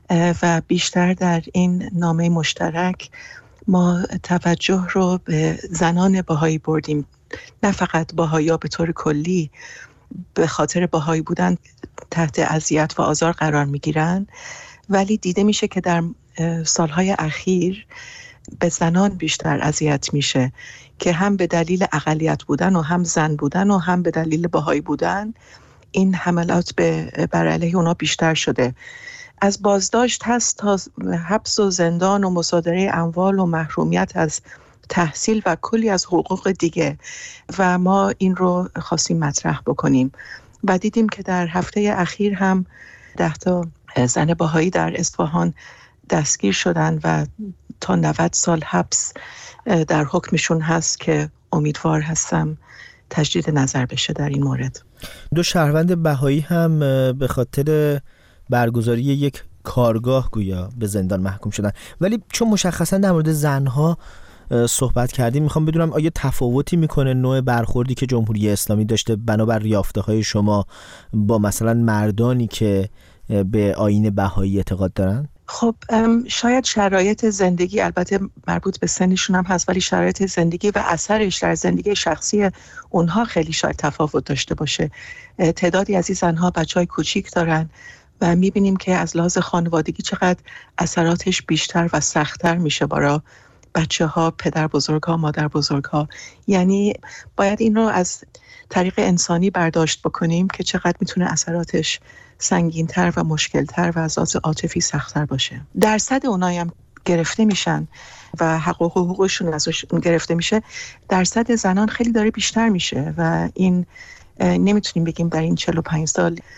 و بیشتر در این نامه مشترک ما توجه رو به زنان بهایی بردیم، نه فقط بهایی‌ها به طور کلی به خاطر بهایی بودن تحت اذیت و آزار قرار میگیرن، ولی دیده میشه که در سالهای اخیر به زنان بیشتر اذیت میشه که هم به دلیل اقلیت بودن و هم زن بودن و هم به دلیل بهایی بودن این حملات به بر علیه اونا بیشتر شده. از بازداشت هست تا حبس و زندان و مصادره اموال و محرومیت از تحصیل و کلی از حقوق دیگه و ما این رو خواستیم مطرح بکنیم و دیدیم که در هفته اخیر هم ده تا زن بهایی در اصفهان دستگیر شدن و تا نود سال حبس در حکمشون هست که امیدوار هستم تجدید نظر بشه در این مورد. دو شهروند بهایی هم به خاطر برگزاری یک کارگاه گویا به زندان محکوم شدن، ولی چون مشخصا در مورد زنها صحبت کردیم میخوام بدونم آیا تفاوتی میکنه نوع برخوردی که جمهوری اسلامی داشته بنابر یافته های شما با مثلا مردانی که به آیین بهایی اعتقاد دارن؟ خب شاید شرایط زندگی، البته مربوط به سنشون هم هست، ولی شرایط زندگی و اثرش در زندگی شخصی اونها خیلی شاید تفاوت داشته باشه. تعدادی از این زنها بچهای کوچیک دارن و میبینیم که از لحاظ خانوادگی چقدر اثراتش بیشتر و سخت‌تر میشه برای بچه ها، پدر بزرگ ها، مادر بزرگ ها. یعنی باید این رو از طریق انسانی برداشت بکنیم که چقدر میتونه اثراتش سنگین‌تر و مشکل‌تر و از لحاظ عاطفی سخت‌تر باشه. درصد اونایی هم گرفته میشن و حق و حقوقشون ازشون گرفته میشه، درصد زنان خیلی داره بیشتر میشه و این نمیتونیم بگیم در این چهل و پنج سال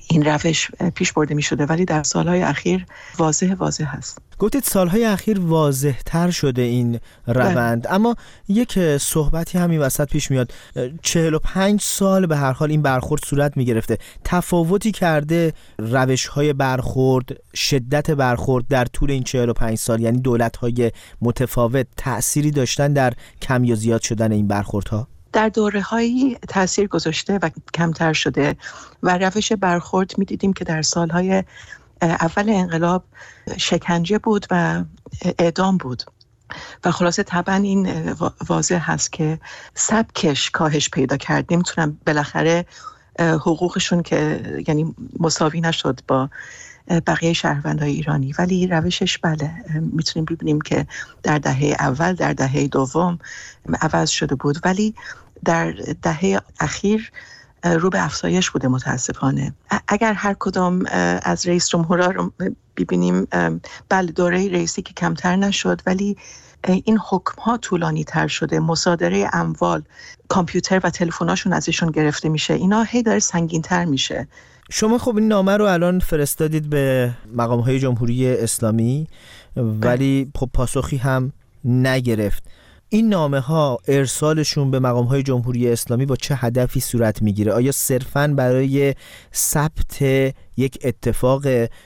این روش پیش برده می شده، ولی در سالهای اخیر واضح واضح هست. گفتید سالهای اخیر واضح تر شده این روند ده. اما یک صحبتی همین وسط پیش میاد، چهل و پنج سال به هر حال این برخورد صورت می گرفته. تفاوتی کرده روش های برخورد، شدت برخورد در طول این چهل و پنج سال؟ یعنی دولت های متفاوت تأثیری داشتن در کم یا زیاد شدن این برخوردها؟ در دوره‌هایی تأثیر گذاشته و کمتر شده و روش برخورد می دیدیم که در سالهای اول انقلاب شکنجه بود و اعدام بود و خلاصه طبعا این واضح هست که سبکش کاهش پیدا کرد. نمیتونم بالاخره حقوقشون که یعنی مساوی نشد با بقیه شهروندهای ایرانی، ولی روشش بله میتونیم ببینیم که در دهه اول در دهه دوم عوض شده بود، ولی در دهه اخیر رو به افزایش بوده متاسفانه. اگر هر کدام از رئیس جمهورها رو ببینیم، بله دوره رئیسی که کمتر نشد، ولی این حکم ها طولانی تر شده، مصادره اموال، کامپیوتر و تلفناشون ازشون گرفته میشه، اینا هی داره سنگین تر میشه. شما خب این نامه رو الان فرستادید به مقام های جمهوری اسلامی ولی خب پاسخی هم نگرفت. این نامه ها ارسالشون به مقام های جمهوری اسلامی با چه هدفی صورت میگیره؟ آیا صرفاً برای ثبت یک اتفاق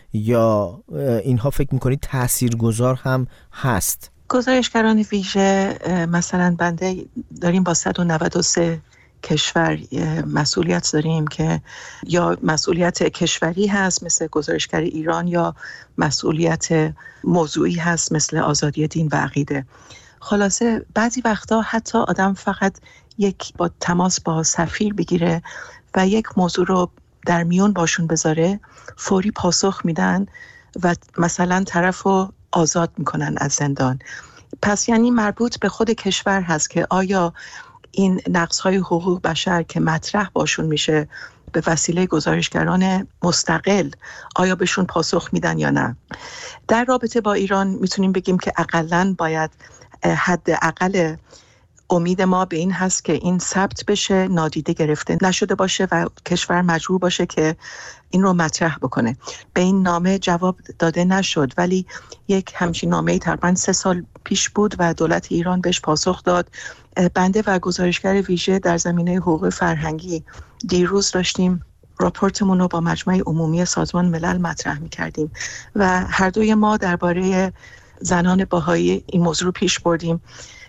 یا اینها فکر میکنید تاثیرگذار هم هست؟ گزارشگران ویژه مثلا بنده داریم با صد و نود و سه کشور مسئولیت داریم که یا مسئولیت کشوری هست مثل گزارشگر ایران یا مسئولیت موضوعی هست مثل آزادی دین و عقیده. خلاصه بعضی وقتا حتی آدم فقط یک با تماس با سفیر بگیره و یک موضوع رو در میون باشون بذاره، فوری پاسخ میدن و مثلا طرف رو آزاد میکنن از زندان. پس یعنی مربوط به خود کشور هست که آیا این نقض‌های حقوق بشر که مطرح باشون میشه به وسیله گزارشگران مستقل، آیا بهشون پاسخ میدن یا نه. در رابطه با ایران میتونیم بگیم که اقلن باید حد اقل امید ما به این هست که این ثبت بشه، نادیده گرفته نشده باشه و کشور مجبور باشه که این رو مطرح بکنه. به این نامه جواب داده نشد، ولی یک همچین نامه تقریباً سه سال پیش بود و دولت ایران بهش پاسخ داد. بنده و گزارشگر ویژه در زمینه حقوق فرهنگی دیروز داشتیم راپورتمون رو با مجمع عمومی سازمان ملل مطرح می‌کردیم و هر دوی ما درباره زنان بهایی این موضوع رو پیش بردیم.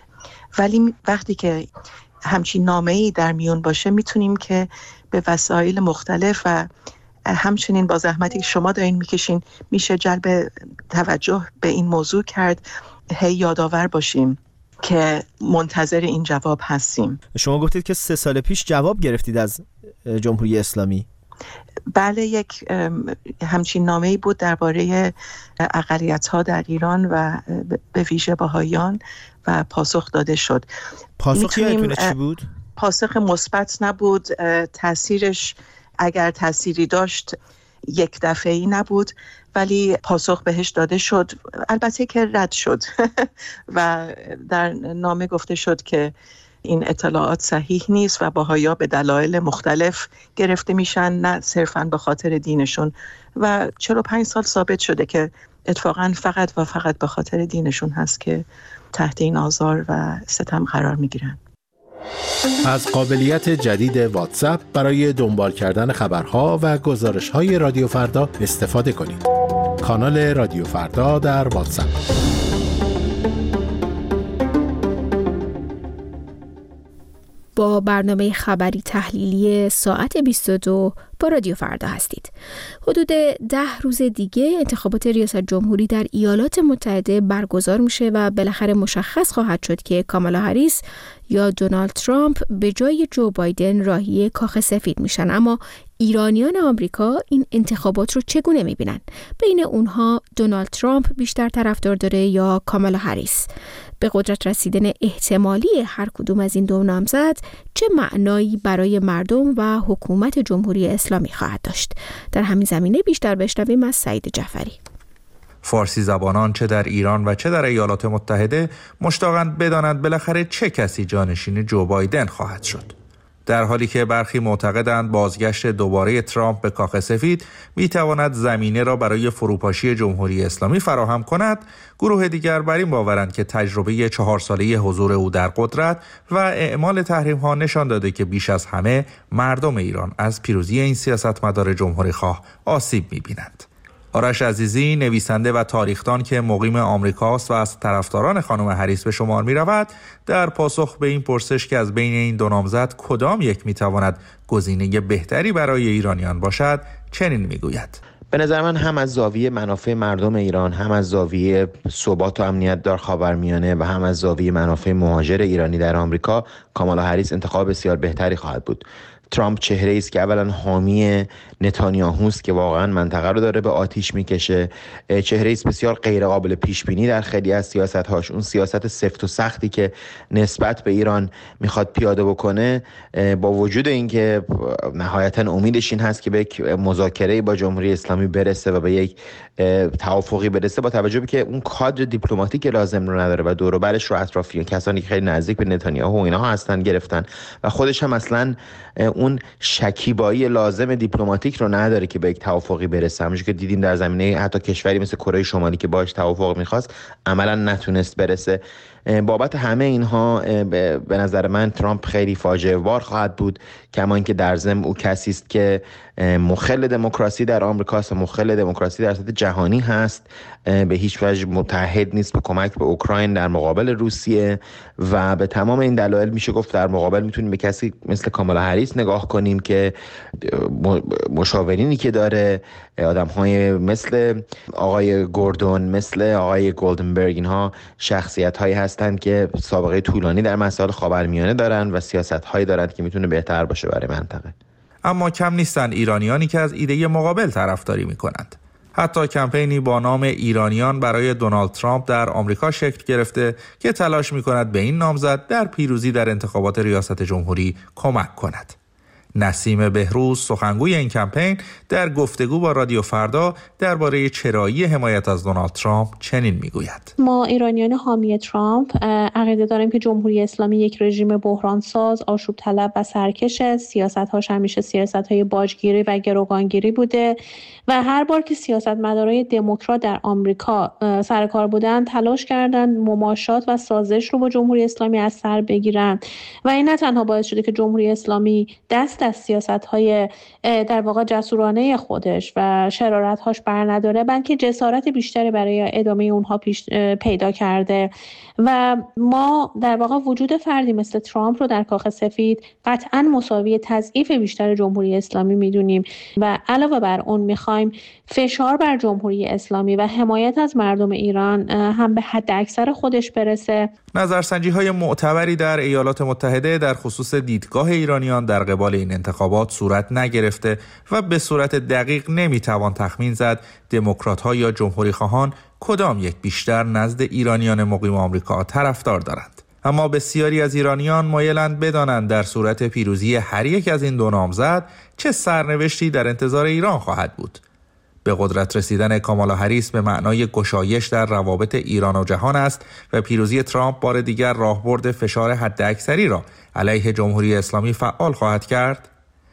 ولی وقتی که همچین نامه‌ای در میون باشه میتونیم که به وسایل مختلف و همچنین با زحمتی که شما دارین میکشین میشه جلب توجه به این موضوع کرد، هی یادآور باشیم که منتظر این جواب هستیم. شما گفتید که سه سال پیش جواب گرفتید از جمهوری اسلامی. بله، یک همچین نامه‌ای بود درباره اقلیت‌ها در ایران و به ویژه بهائیان و پاسخ داده شد. پاسخ یادتونه چی بود؟ پاسخ مثبت نبود، تأثیرش اگر تأثیری داشت یک دفعه‌ای نبود، ولی پاسخ بهش داده شد، البته که رد شد و در نامه گفته شد که این اطلاعات صحیح نیست و بهائی‌ها به دلایل مختلف گرفته میشن، نه صرفاً به خاطر دینشون و چهل و پنج سال ثابت شده که اتفاقاً فقط و فقط به خاطر دینشون هست که تحت این آزار و ستم قرار میگیرن. از قابلیت جدید واتساپ برای دنبال کردن خبرها و گزارش‌های رادیو فردا استفاده کنید. کانال رادیو فردا در واتساپ. با برنامه خبری تحلیلی ساعت بیست و دو با رادیو فردا هستید. حدود ده روز دیگه انتخابات ریاست جمهوری در ایالات متحده برگزار میشه و بالاخره مشخص خواهد شد که کامالا هریس یا دونالد ترامپ به جای جو بایدن راهی کاخ سفید میشن. اما ایرانیان آمریکا این انتخابات رو چگونه میبینن؟ بین اونها دونالد ترامپ بیشتر طرفدار داره یا کامالا هریس؟ به قدرت رسیدن احتمالی هر کدوم از این دو نامزد چه معنایی برای مردم و حکومت جمهوری اسلامی خواهد داشت؟ در همین زمینه بیشتر بشنویم از سعید جعفری. فارسی زبانان چه در ایران و چه در ایالات متحده مشتاقند بدانند بالاخره چه کسی جانشین جو بایدن خواهد شد. در حالی که برخی معتقدند بازگشت دوباره ترامپ به کاخ سفید میتواند زمینه را برای فروپاشی جمهوری اسلامی فراهم کند، گروه دیگر بر این باورند که تجربه چهار ساله حضور او در قدرت و اعمال تحریم‌ها نشان داده که بیش از همه مردم ایران از پیروزی این سیاستمدار جمهوری خواه آسیب می‌بینند. آرش عزیزی، نویسنده و تاریخدان که مقیم آمریکاست و از طرفداران خانم هریس به شمار می‌رود، در پاسخ به این پرسش که از بین این دو نامزد کدام یک می‌تواند گزینه بهتری برای ایرانیان باشد، چنین می‌گوید: به نظر من هم از زاویه منافع مردم ایران، هم از زاویه ثبات و امنیت در خاورمیانه و هم از زاویه منافع مهاجر ایرانی در آمریکا، کامالا هریس انتخاب بسیار بهتری خواهد بود. ترامپ چهره‌ای است که اولا حامی نتانیاهوست که واقعا منطقه رو داره به آتیش میکشه، چهره‌ای است بسیار غیر قابل پیش بینی در خیلی از سیاست‌هاش. اون سیاست سفت و سختی که نسبت به ایران میخواد پیاده بکنه، با وجود اینکه نهایتا امیدش این هست که به یک مذاکره با جمهوری اسلامی برسه و به یک توافقی برسه، با توجه به که اون کادر دیپلماتیک لازم رو نداره و دور و برش رو اطرافیان کسانی که خیلی نزدیک به نتانیاهو و اینها هستن گرفتن و خودش هم اصلا اون شکیبایی لازم دیپلماتیک رو نداره که به یک توافقی برسه. همونجوری که دیدیم در زمینه حتی کشوری مثل کره شمالی که باهاش توافق می‌خواست عملاً نتونست برسه. بابت همه اینها به نظر من ترامپ خیلی فاجعه بار خواهد بود، کما اینکه در ضمن او کسی است که مخل دموکراسی در آمریکا است و مخل دموکراسی در سطح جهانی هست، به هیچ وجه متحد نیست به کمک به اوکراین در مقابل روسیه و به تمام این دلایل میشه گفت در مقابل میتونیم به کسی مثل کامالا هریس نگاه کنیم که مشاورینی که داره، آدم‌های مثل آقای گوردون، مثل آقای گلدنبرگ، اینها شخصیت‌هایی هستند که سابقه طولانی در مسائل خاورمیانه دارن و سیاست‌هایی دارند که میتونه بهتر باشه برای منطقه. اما کم نیستن ایرانیانی که از ایده مقابل طرفداری می‌کنند. حتی کمپینی با نام ایرانیان برای دونالد ترامپ در آمریکا شکل گرفته که تلاش می‌کند به این نامزد در پیروزی در انتخابات ریاست جمهوری کمک کند. نسیم بهروز، سخنگوی این کمپین، در گفتگو با رادیو فردا درباره چرایی حمایت از دونالد ترامپ چنین میگوید: ما ایرانیان حامی ترامپ عقیده داریم که جمهوری اسلامی یک رژیم بحرانساز، آشوب طلب و سرکش، سیاست‌هاش همیشه سیاست‌های باجگیری و گروگانگیری بوده و هر بار که سیاستمدارای دموکرات در آمریکا سر کار بودن تلاش کردن مماشات و سازش رو با جمهوری اسلامی از سر بگیرن و این نه تنها باعث شده که جمهوری اسلامی دست از سیاست‌های در واقع جسورانه خودش و شرارت‌هاش بر نداره، بلکه جسارت بیشتری برای ادامه اونها پیش پیدا کرده و ما در واقع وجود فردی مثل ترامپ رو در کاخ سفید قطعاً مساوی تضعیف بیشتر جمهوری اسلامی می‌دونیم و علاوه بر اون می‌خوایم فشار بر جمهوری اسلامی و حمایت از مردم ایران هم به حد اکثر خودش برسه. نظرسنجی‌های معتبری در ایالات متحده در خصوص دیدگاه ایرانیان در قبال این انتخابات صورت نگرفته و به صورت دقیق نمیتوان تخمین زد دموکرات‌ها یا جمهوری‌خواهان کدام یک بیشتر نزد ایرانیان مقیم آمریکا طرفدار دارند. اما بسیاری از ایرانیان مایلند بدانند در صورت پیروزی هر یک از این دو نامزد چه سرنوشتی در انتظار ایران خواهد بود. به قدرت رسیدن کامالا هریس به معنای گشایش در روابط ایران و جهان است و پیروزی ترامپ بار دیگر راهبرد فشار حداکثری را علیه جمهوری اسلامی فعال خواهد کرد.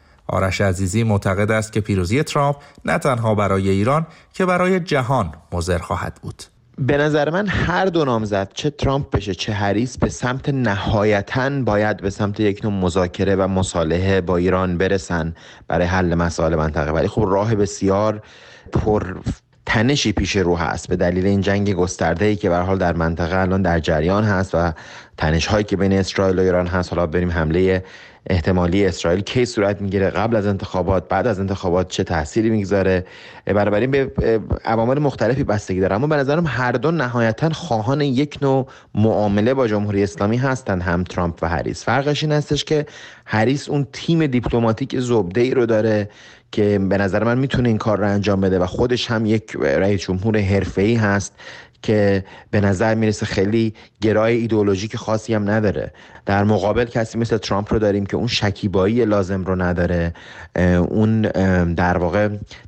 آرش عزیزی معتقد است که پیروزی ترامپ نه تنها برای ایران که برای جهان مضر خواهد بود. به نظر من هر دو نامزد، چه ترامپ بشه چه هریس، به سمت نهایتاً باید به سمت یک نوع مذاکره و مصالحه با ایران برسن برای حل مسائل منطقه، ولی خب راه بسیار پر تنشی پیش رو هست به دلیل این جنگ گسترده‌ای که به هر حال در منطقه الان در جریان هست و تنش‌هایی که بین اسرائیل و ایران هست. حالا بریم حمله احتمالی اسرائیل کی صورت میگیره، قبل از انتخابات، بعد از انتخابات چه تأثیری میگذاره، بنابراین به عوامل مختلفی بستگی داره. اما به نظرم هر دو نهایتاً خواهان یک نوع معامله با جمهوری اسلامی هستند، هم ترامپ و هریس. فرقش این هستش که هریس اون تیم دیپلماتیک زبده‌ای رو داره که به نظر من میتونه این کار رو انجام بده و خودش هم یک رئیس جمهور حرفه‌ای هست که به نظر میرسه خیلی گرای ایدئولوژیک خاصی هم نداره. در مقابل کسی مثل ترامپ رو داریم که اون شکیبایی لازم رو نداره، اون در واقع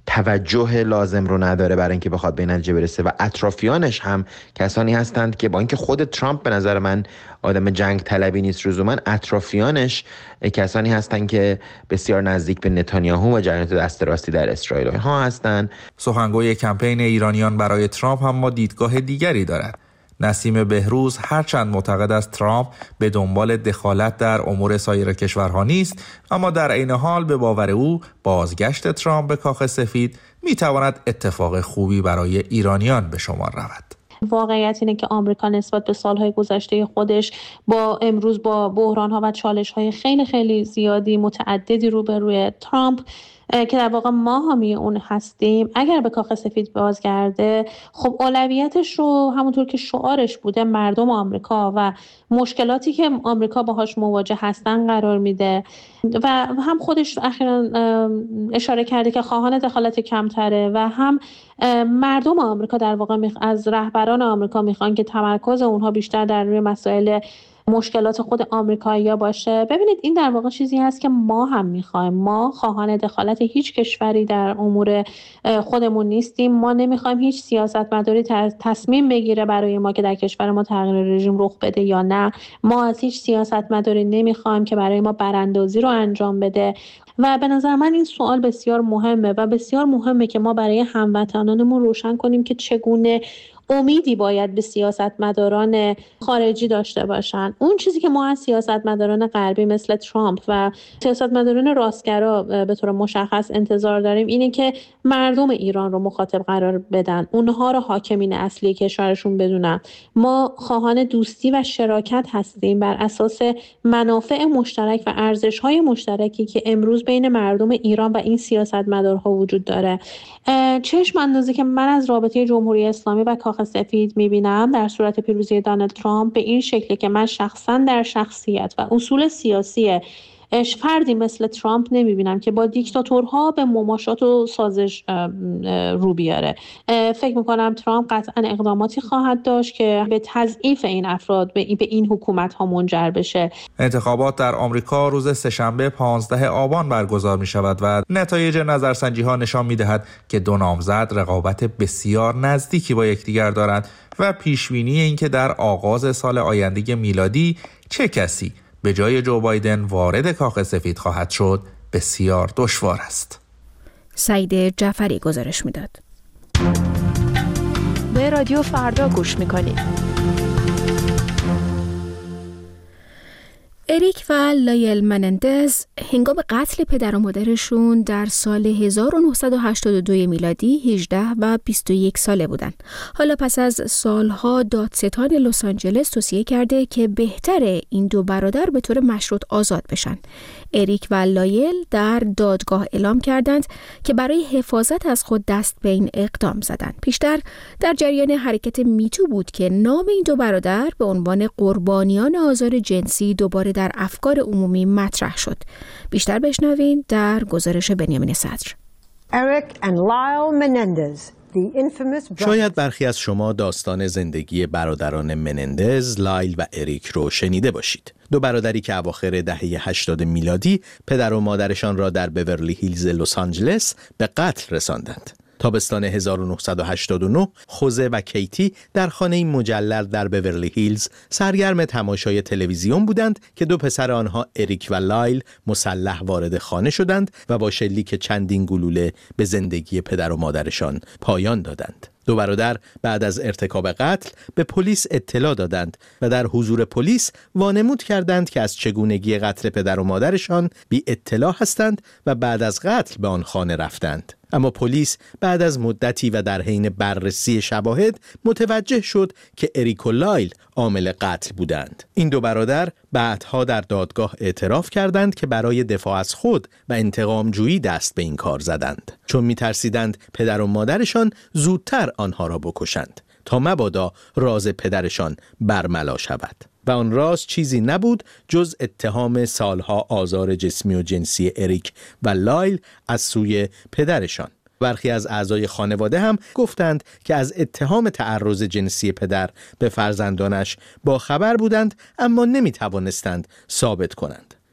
توجه لازم رو نداره برای اینکه بخواد به نتیجه برسه و اطرافیانش هم کسانی هستند که با اینکه خود ترامپ به نظر من آدم جنگ طلبی نیست لزوما، اطرافیانش کسانی هستند که بسیار نزدیک به نتانیاهو و جریانات دست راستی در اسرائیل ها هستند. سخنگوی کمپین ایرانیان برای ترامپ هم ما دیدگاه دیگری دارد. نسیم بهروز هرچند معتقد است ترامپ به دنبال دخالت در امور سایر کشورها نیست، اما در عین حال به باور او بازگشت ترامپ به کاخ سفید میتواند اتفاق خوبی برای ایرانیان به شمار رود. واقعیت اینه که آمریکا نسبت به سالهای گذشته خودش با امروز با بحران‌ها و چالش‌های خیلی خیلی زیادی متعددی روبروی ترامپ که در واقع ما حامی اون هستیم، اگر به کاخ سفید بازگرده خب اولویتش رو همونطور که شعارش بوده مردم آمریکا و مشکلاتی که آمریکا باهاش مواجه هستن قرار میده و هم خودش اخیراً اشاره کرده که خواهان دخالت کمتره و هم مردم آمریکا در واقع از رهبران آمریکا میخوان که تمرکز اونها بیشتر در روی مسائل مشکلات خود آمریکایی‌ها باشه. ببینید این در واقع چیزی هست که ما هم می‌خوایم. ما خواهان دخالت هیچ کشوری در امور خودمون نیستیم. ما نمی‌خوایم هیچ سیاستمداری تصمیم بگیره برای ما که در کشور ما تغییر رژیم رخ بده یا نه. ما از هیچ سیاستمداری نمی‌خوایم که برای ما براندازی رو انجام بده. و به نظر من این سوال بسیار مهمه و بسیار مهمه که ما برای هموطنانمون روشن کنیم که چگونه امیدی باید به سیاستمداران خارجی داشته باشن. اون چیزی که ما از سیاستمداران غربی مثل ترامپ و سیاستمداران راستگرا به طور مشخص انتظار داریم اینه که مردم ایران رو مخاطب قرار بدن، اونها رو حاکمین اصلی کشورشون بدونن. ما خواهان دوستی و شراکت هستیم بر اساس منافع مشترک و ارزش‌های مشترکی که امروز بین مردم ایران و این سیاستمدارها وجود داره. چشم اندازی که من از رابطه جمهوری اسلامی و کاخ سفید میبینم در صورت پیروزی دونالد ترامپ به این شکلی که من شخصا در شخصیت و اصول سیاسی فردی مثل ترامپ نمیبینم که با دیکتاتورها به مماشات و سازش رو بیاره. فکر میکنم ترامپ قطعا اقداماتی خواهد داشت که به تضعیف این افراد به این حکومت ها منجر بشه. انتخابات در آمریکا روز سه‌شنبه پانزدهم آبان برگزار می شود و نتایج نظرسنجی ها نشان می دهد که دو نامزد رقابت بسیار نزدیکی با یکدیگر دارند و پیشبینی این که در آغاز سال آینده میلادی چه کسی به جای جو بایدن وارد کاخ سفید خواهد شد بسیار دشوار است. سعید جعفری گزارش میداد. به رادیو فردا گوش میکنید. اریک و لایل منندز هنگام قتل پدر و مادرشون در سال هزار و نهصد و هشتاد و دو میلادی هجده و بیست و یک ساله بودن. حالا پس از سالها دادستان لس آنجلس توصیه کرده که بهتره این دو برادر به طور مشروط آزاد بشن. اریک و لایل در دادگاه اعلام کردند که برای حفاظت از خود دست به این اقدام زدند. پیشتر در جریان حرکت میتو بود که نام این دو برادر به عنوان قربانیان آزار جنسی دوباره در افکار عمومی مطرح شد. بیشتر بشنوین در گزارش بنیامین صدر. شاید برخی از شما داستان زندگی برادران منندز، لایل و اریک رو شنیده باشید. دو برادری که اواخر دهه هشتاد میلادی پدر و مادرشان را در بیورلی هیلز لس آنجلس به قتل رساندند. تابستان هزار و نهصد و هشتاد و نه خوزه و کیتی در خانه مجلل در بیورلی هیلز سرگرم تماشای تلویزیون بودند که دو پسر آنها اریک و لایل مسلح وارد خانه شدند و با شلیک چندین گلوله به زندگی پدر و مادرشان پایان دادند. دو برادر بعد از ارتکاب قتل به پلیس اطلاع دادند و در حضور پلیس وانمود کردند که از چگونگی قتل پدر و مادرشان بی اطلاع هستند و بعد از قتل به آن خانه رفتند. اما پلیس بعد از مدتی و در حین بررسی شواهد متوجه شد که اریک و لایل عامل قتل بودند. این دو برادر بعدها در دادگاه اعتراف کردند که برای دفاع از خود و انتقام جویی دست به این کار زدند، چون می‌ترسیدند پدر و مادرشان زودتر آنها را بکشند تا مبادا راز پدرشان برملا شود. و آن راز چیزی نبود جز اتهام سالها آزار جسمی و جنسی اریک و لایل از سوی پدرشان. برخی از اعضای خانواده هم گفتند که از اتهام تعرض جنسی پدر به فرزندانش با خبر بودند اما نمی توانستند ثابت کنند.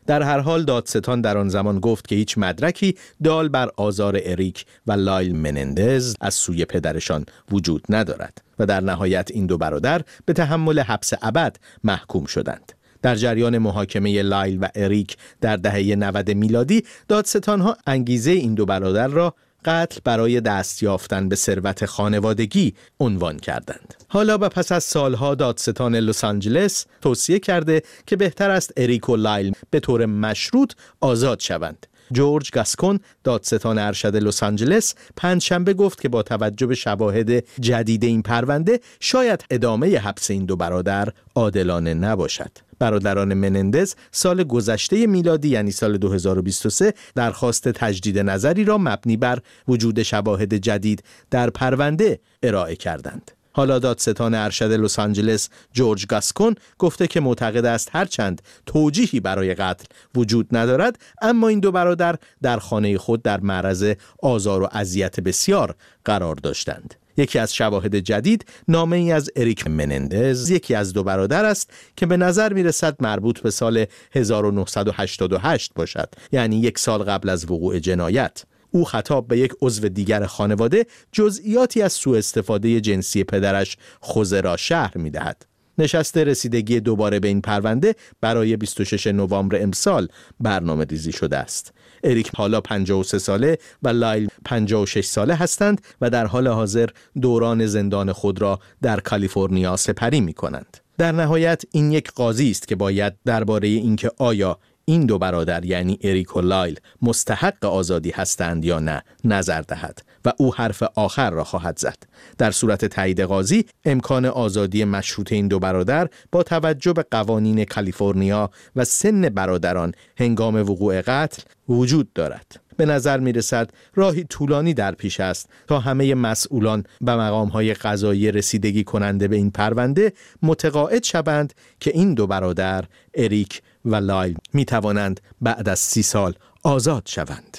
در هر حال دادستان در آن زمان گفت که هیچ مدرکی دال بر آزار اریک و لایل منندز از سوی پدرشان وجود ندارد و در نهایت این دو برادر به تحمل حبس ابد محکوم شدند. در جریان محاکمه لایل و اریک در دهه نود میلادی دادستان‌ها انگیزه این دو برادر را قتل برای دست یافتن به ثروت خانوادگی عنوان کردند. حالا و پس از سالها دادستان لس آنجلس توصیه کرده که بهتر است اریک و لایل به طور مشروط آزاد شوند. جورج گاسکون دادستان ارشد لس آنجلس پنجشنبه گفت که با توجه به شواهد جدید این پرونده شاید ادامه حبس این دو برادر عادلانه نباشد. برادران منندز سال گذشته میلادی یعنی سال دو هزار و بیست و سه درخواست تجدید نظری را مبنی بر وجود شواهد جدید در پرونده ارائه کردند. حالا دادستان ارشد لس آنجلس جورج گاسکون گفته که معتقد است هرچند توجیهی برای قتل وجود ندارد، اما این دو برادر در خانه خود در معرض آزار و اذیت بسیار قرار داشتند. یکی از شواهد جدید نامه ای از اریک منندز، یکی از دو برادر است که به نظر می رسد مربوط به سال هزار و نهصد و هشتاد و هشت باشد، یعنی یک سال قبل از وقوع جنایت. او خطاب به یک عضو دیگر خانواده جزئیاتی از سوء استفاده جنسی پدرش خوزه را شرح می دهد. نشست رسیدگی دوباره به این پرونده برای بیست و شش نوامبر امسال برنامه ریزی شده است. اریک حالا پنجاه و سه ساله و لایل پنجاه و شش ساله هستند و در حال حاضر دوران زندان خود را در کالیفرنیا سپری می کنند. در نهایت این یک قاضی است که باید درباره اینکه آیا این دو برادر یعنی اریک و لایل مستحق آزادی هستند یا نه نظر دهد و او حرف آخر را خواهد زد. در صورت تایید قاضی امکان آزادی مشروط این دو برادر با توجه به قوانین کالیفرنیا و سن برادران هنگام وقوع قتل وجود دارد. به نظر می رسد راهی طولانی در پیش است تا همه مسئولان و مقام‌های قضایی رسیدگی کننده به این پرونده متقاعد شوند که این دو برادر اریک و لایل می توانند بعد از سی سال آزاد شوند.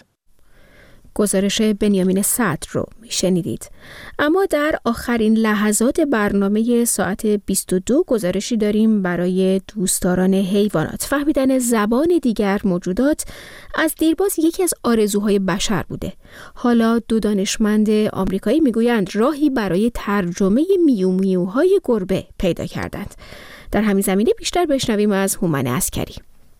گزارش بنیامین صدر رو میشنیدید. اما در آخرین لحظات برنامه ساعت بیست و دو گزارشی داریم برای دوستداران حیوانات. فهمیدن زبان دیگر موجودات از دیرباز یکی از آرزوهای بشر بوده. حالا دو دانشمند آمریکایی میگویند راهی برای ترجمه میو میوهای گربه پیدا کردند. در همین زمینه بیشتر بشنویم از هومن عسکری.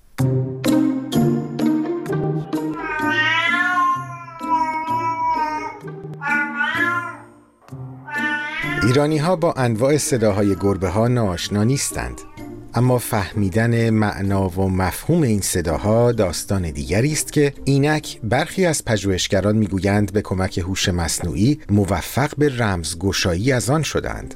ایرانی ها با انواع صداهای گربه ها ناآشنا نیستند، اما فهمیدن معنا و مفهوم این صداها داستان دیگری است که اینک برخی از پژوهشگران میگویند به کمک هوش مصنوعی موفق به رمزگشایی از آن شدند.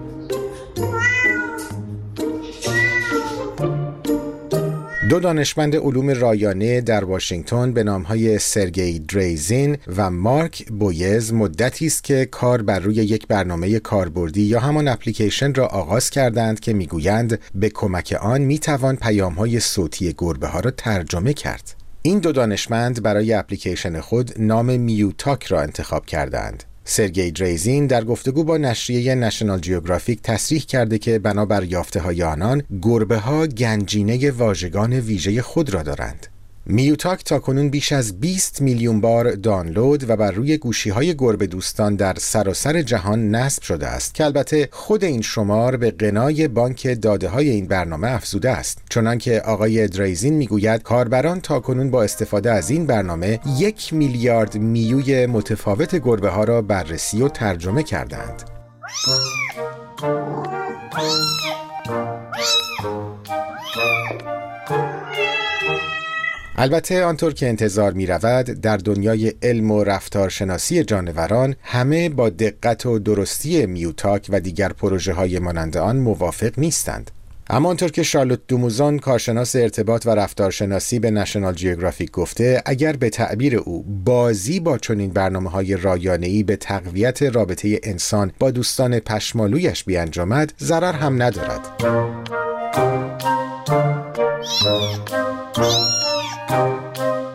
دو دانشمند علوم رایانه در واشنگتن به نامهای سرگئی دریزین و مارک بویز مدتی است که کار بر روی یک برنامه کاربردی یا همان اپلیکیشن را آغاز کردند که میگویند به کمک آن میتوان پیام‌های صوتی گربه‌ها را ترجمه کرد. این دو دانشمند برای اپلیکیشن خود نام میوتاک را انتخاب کردند. سرگئی دریزین در گفتگو با نشریه نشنال جیوگرافیک تصریح کرده که بنابر یافته‌های آنان گربه‌ها گنجینه واژگان ویژه خود را دارند. میوتاک تاکنون بیش از بیست میلیون بار دانلود و بر روی گوشی‌های گربه دوستان در سراسر جهان نصب شده است که البته خود این شمار به غنای بانک داده‌های این برنامه افزوده است، چنانکه آقای دریزین میگوید کاربران تاکنون با استفاده از این برنامه یک میلیارد میوی متفاوت گربه‌ها را بررسی و ترجمه کردند. البته آنطور که انتظار می رود در دنیای علم و رفتارشناسی جانوران همه با دقت و درستی میوتاک و دیگر پروژه های مانند آن موافق نیستند. اما آنطور که شارلوت دوموزون کارشناس ارتباط و رفتارشناسی به نشنال جیوگرافیک گفته، اگر به تعبیر او بازی با چنین برنامه‌های رایانه‌ای به تقویت رابطه انسان با دوستان پشمالویش بیانجامد ضرر هم ندارد.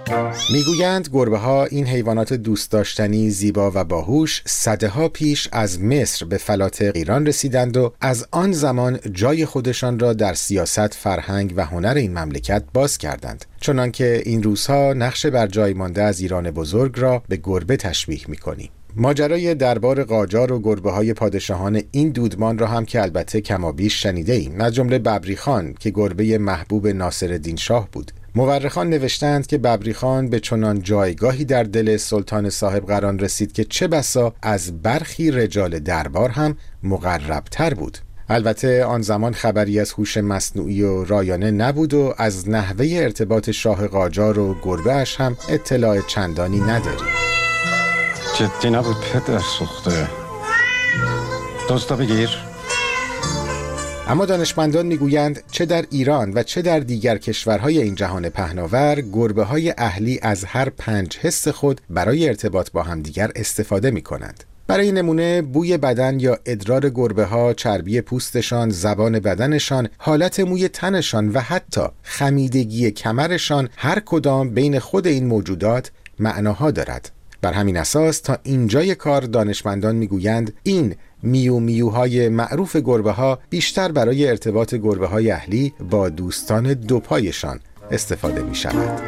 میگویند گربه ها، این حیوانات دوست داشتنی، زیبا و باهوش، صدها پیش از مصر به فلات ایران رسیدند و از آن زمان جای خودشان را در سیاست، فرهنگ و هنر این مملکت باز کردند، چنانکه این روزها نقش بر جای مانده از ایران بزرگ را به گربه تشبیه می‌کنیم. ماجرای دربار قاجار و گربه های پادشاهان این دودمان را هم که البته کمابیش شنیده ایم، از جمله ببریخان که گربه محبوب ناصرالدین شاه بود. مورخان نوشتند که ببریخان به چنان جایگاهی در دل سلطان صاحب قران رسید که چه بسا از برخی رجال دربار هم مقربتر بود. البته آن زمان خبری از هوش مصنوعی و رایانه نبود و از نحوه ارتباط شاه قاجار و گربه اش هم اطلاع چندانی نداریم. جدی نبود پدر سوخته. دوستا بگیر. اما دانشمندان میگویند چه در ایران و چه در دیگر کشورهای این جهان پهناور، گربه‌های اهلی از هر پنج حس خود برای ارتباط با همدیگر استفاده می‌کنند. برای نمونه بوی بدن یا ادرار گربه‌ها، چربی پوستشان، زبان بدنشان، حالت موی تنشان و حتی خمیدگی کمرشان، هر کدام بین خود این موجودات معناها دارد. بر همین اساس تا اینجای کار دانشمندان میگویند این میو میوهای معروف گربه ها بیشتر برای ارتباط گربه های اهلی با دوستان دوپایشان استفاده می شود.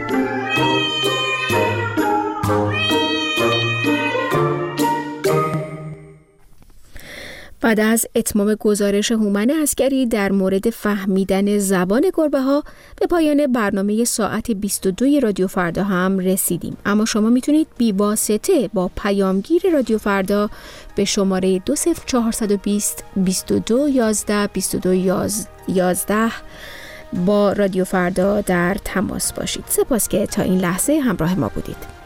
بعد از اتمام گزارش هومن عسگری در مورد فهمیدن زبان گربه ها، به پایان برنامه ساعت بیست و دو رادیو فردا هم رسیدیم. اما شما میتونید بی واسطه با پیامگیر رادیو فردا به شماره دو صفر چهار دو صفر بیست و دو یازده بیست و دو یازده با رادیو فردا در تماس باشید. سپاس که تا این لحظه همراه ما بودید.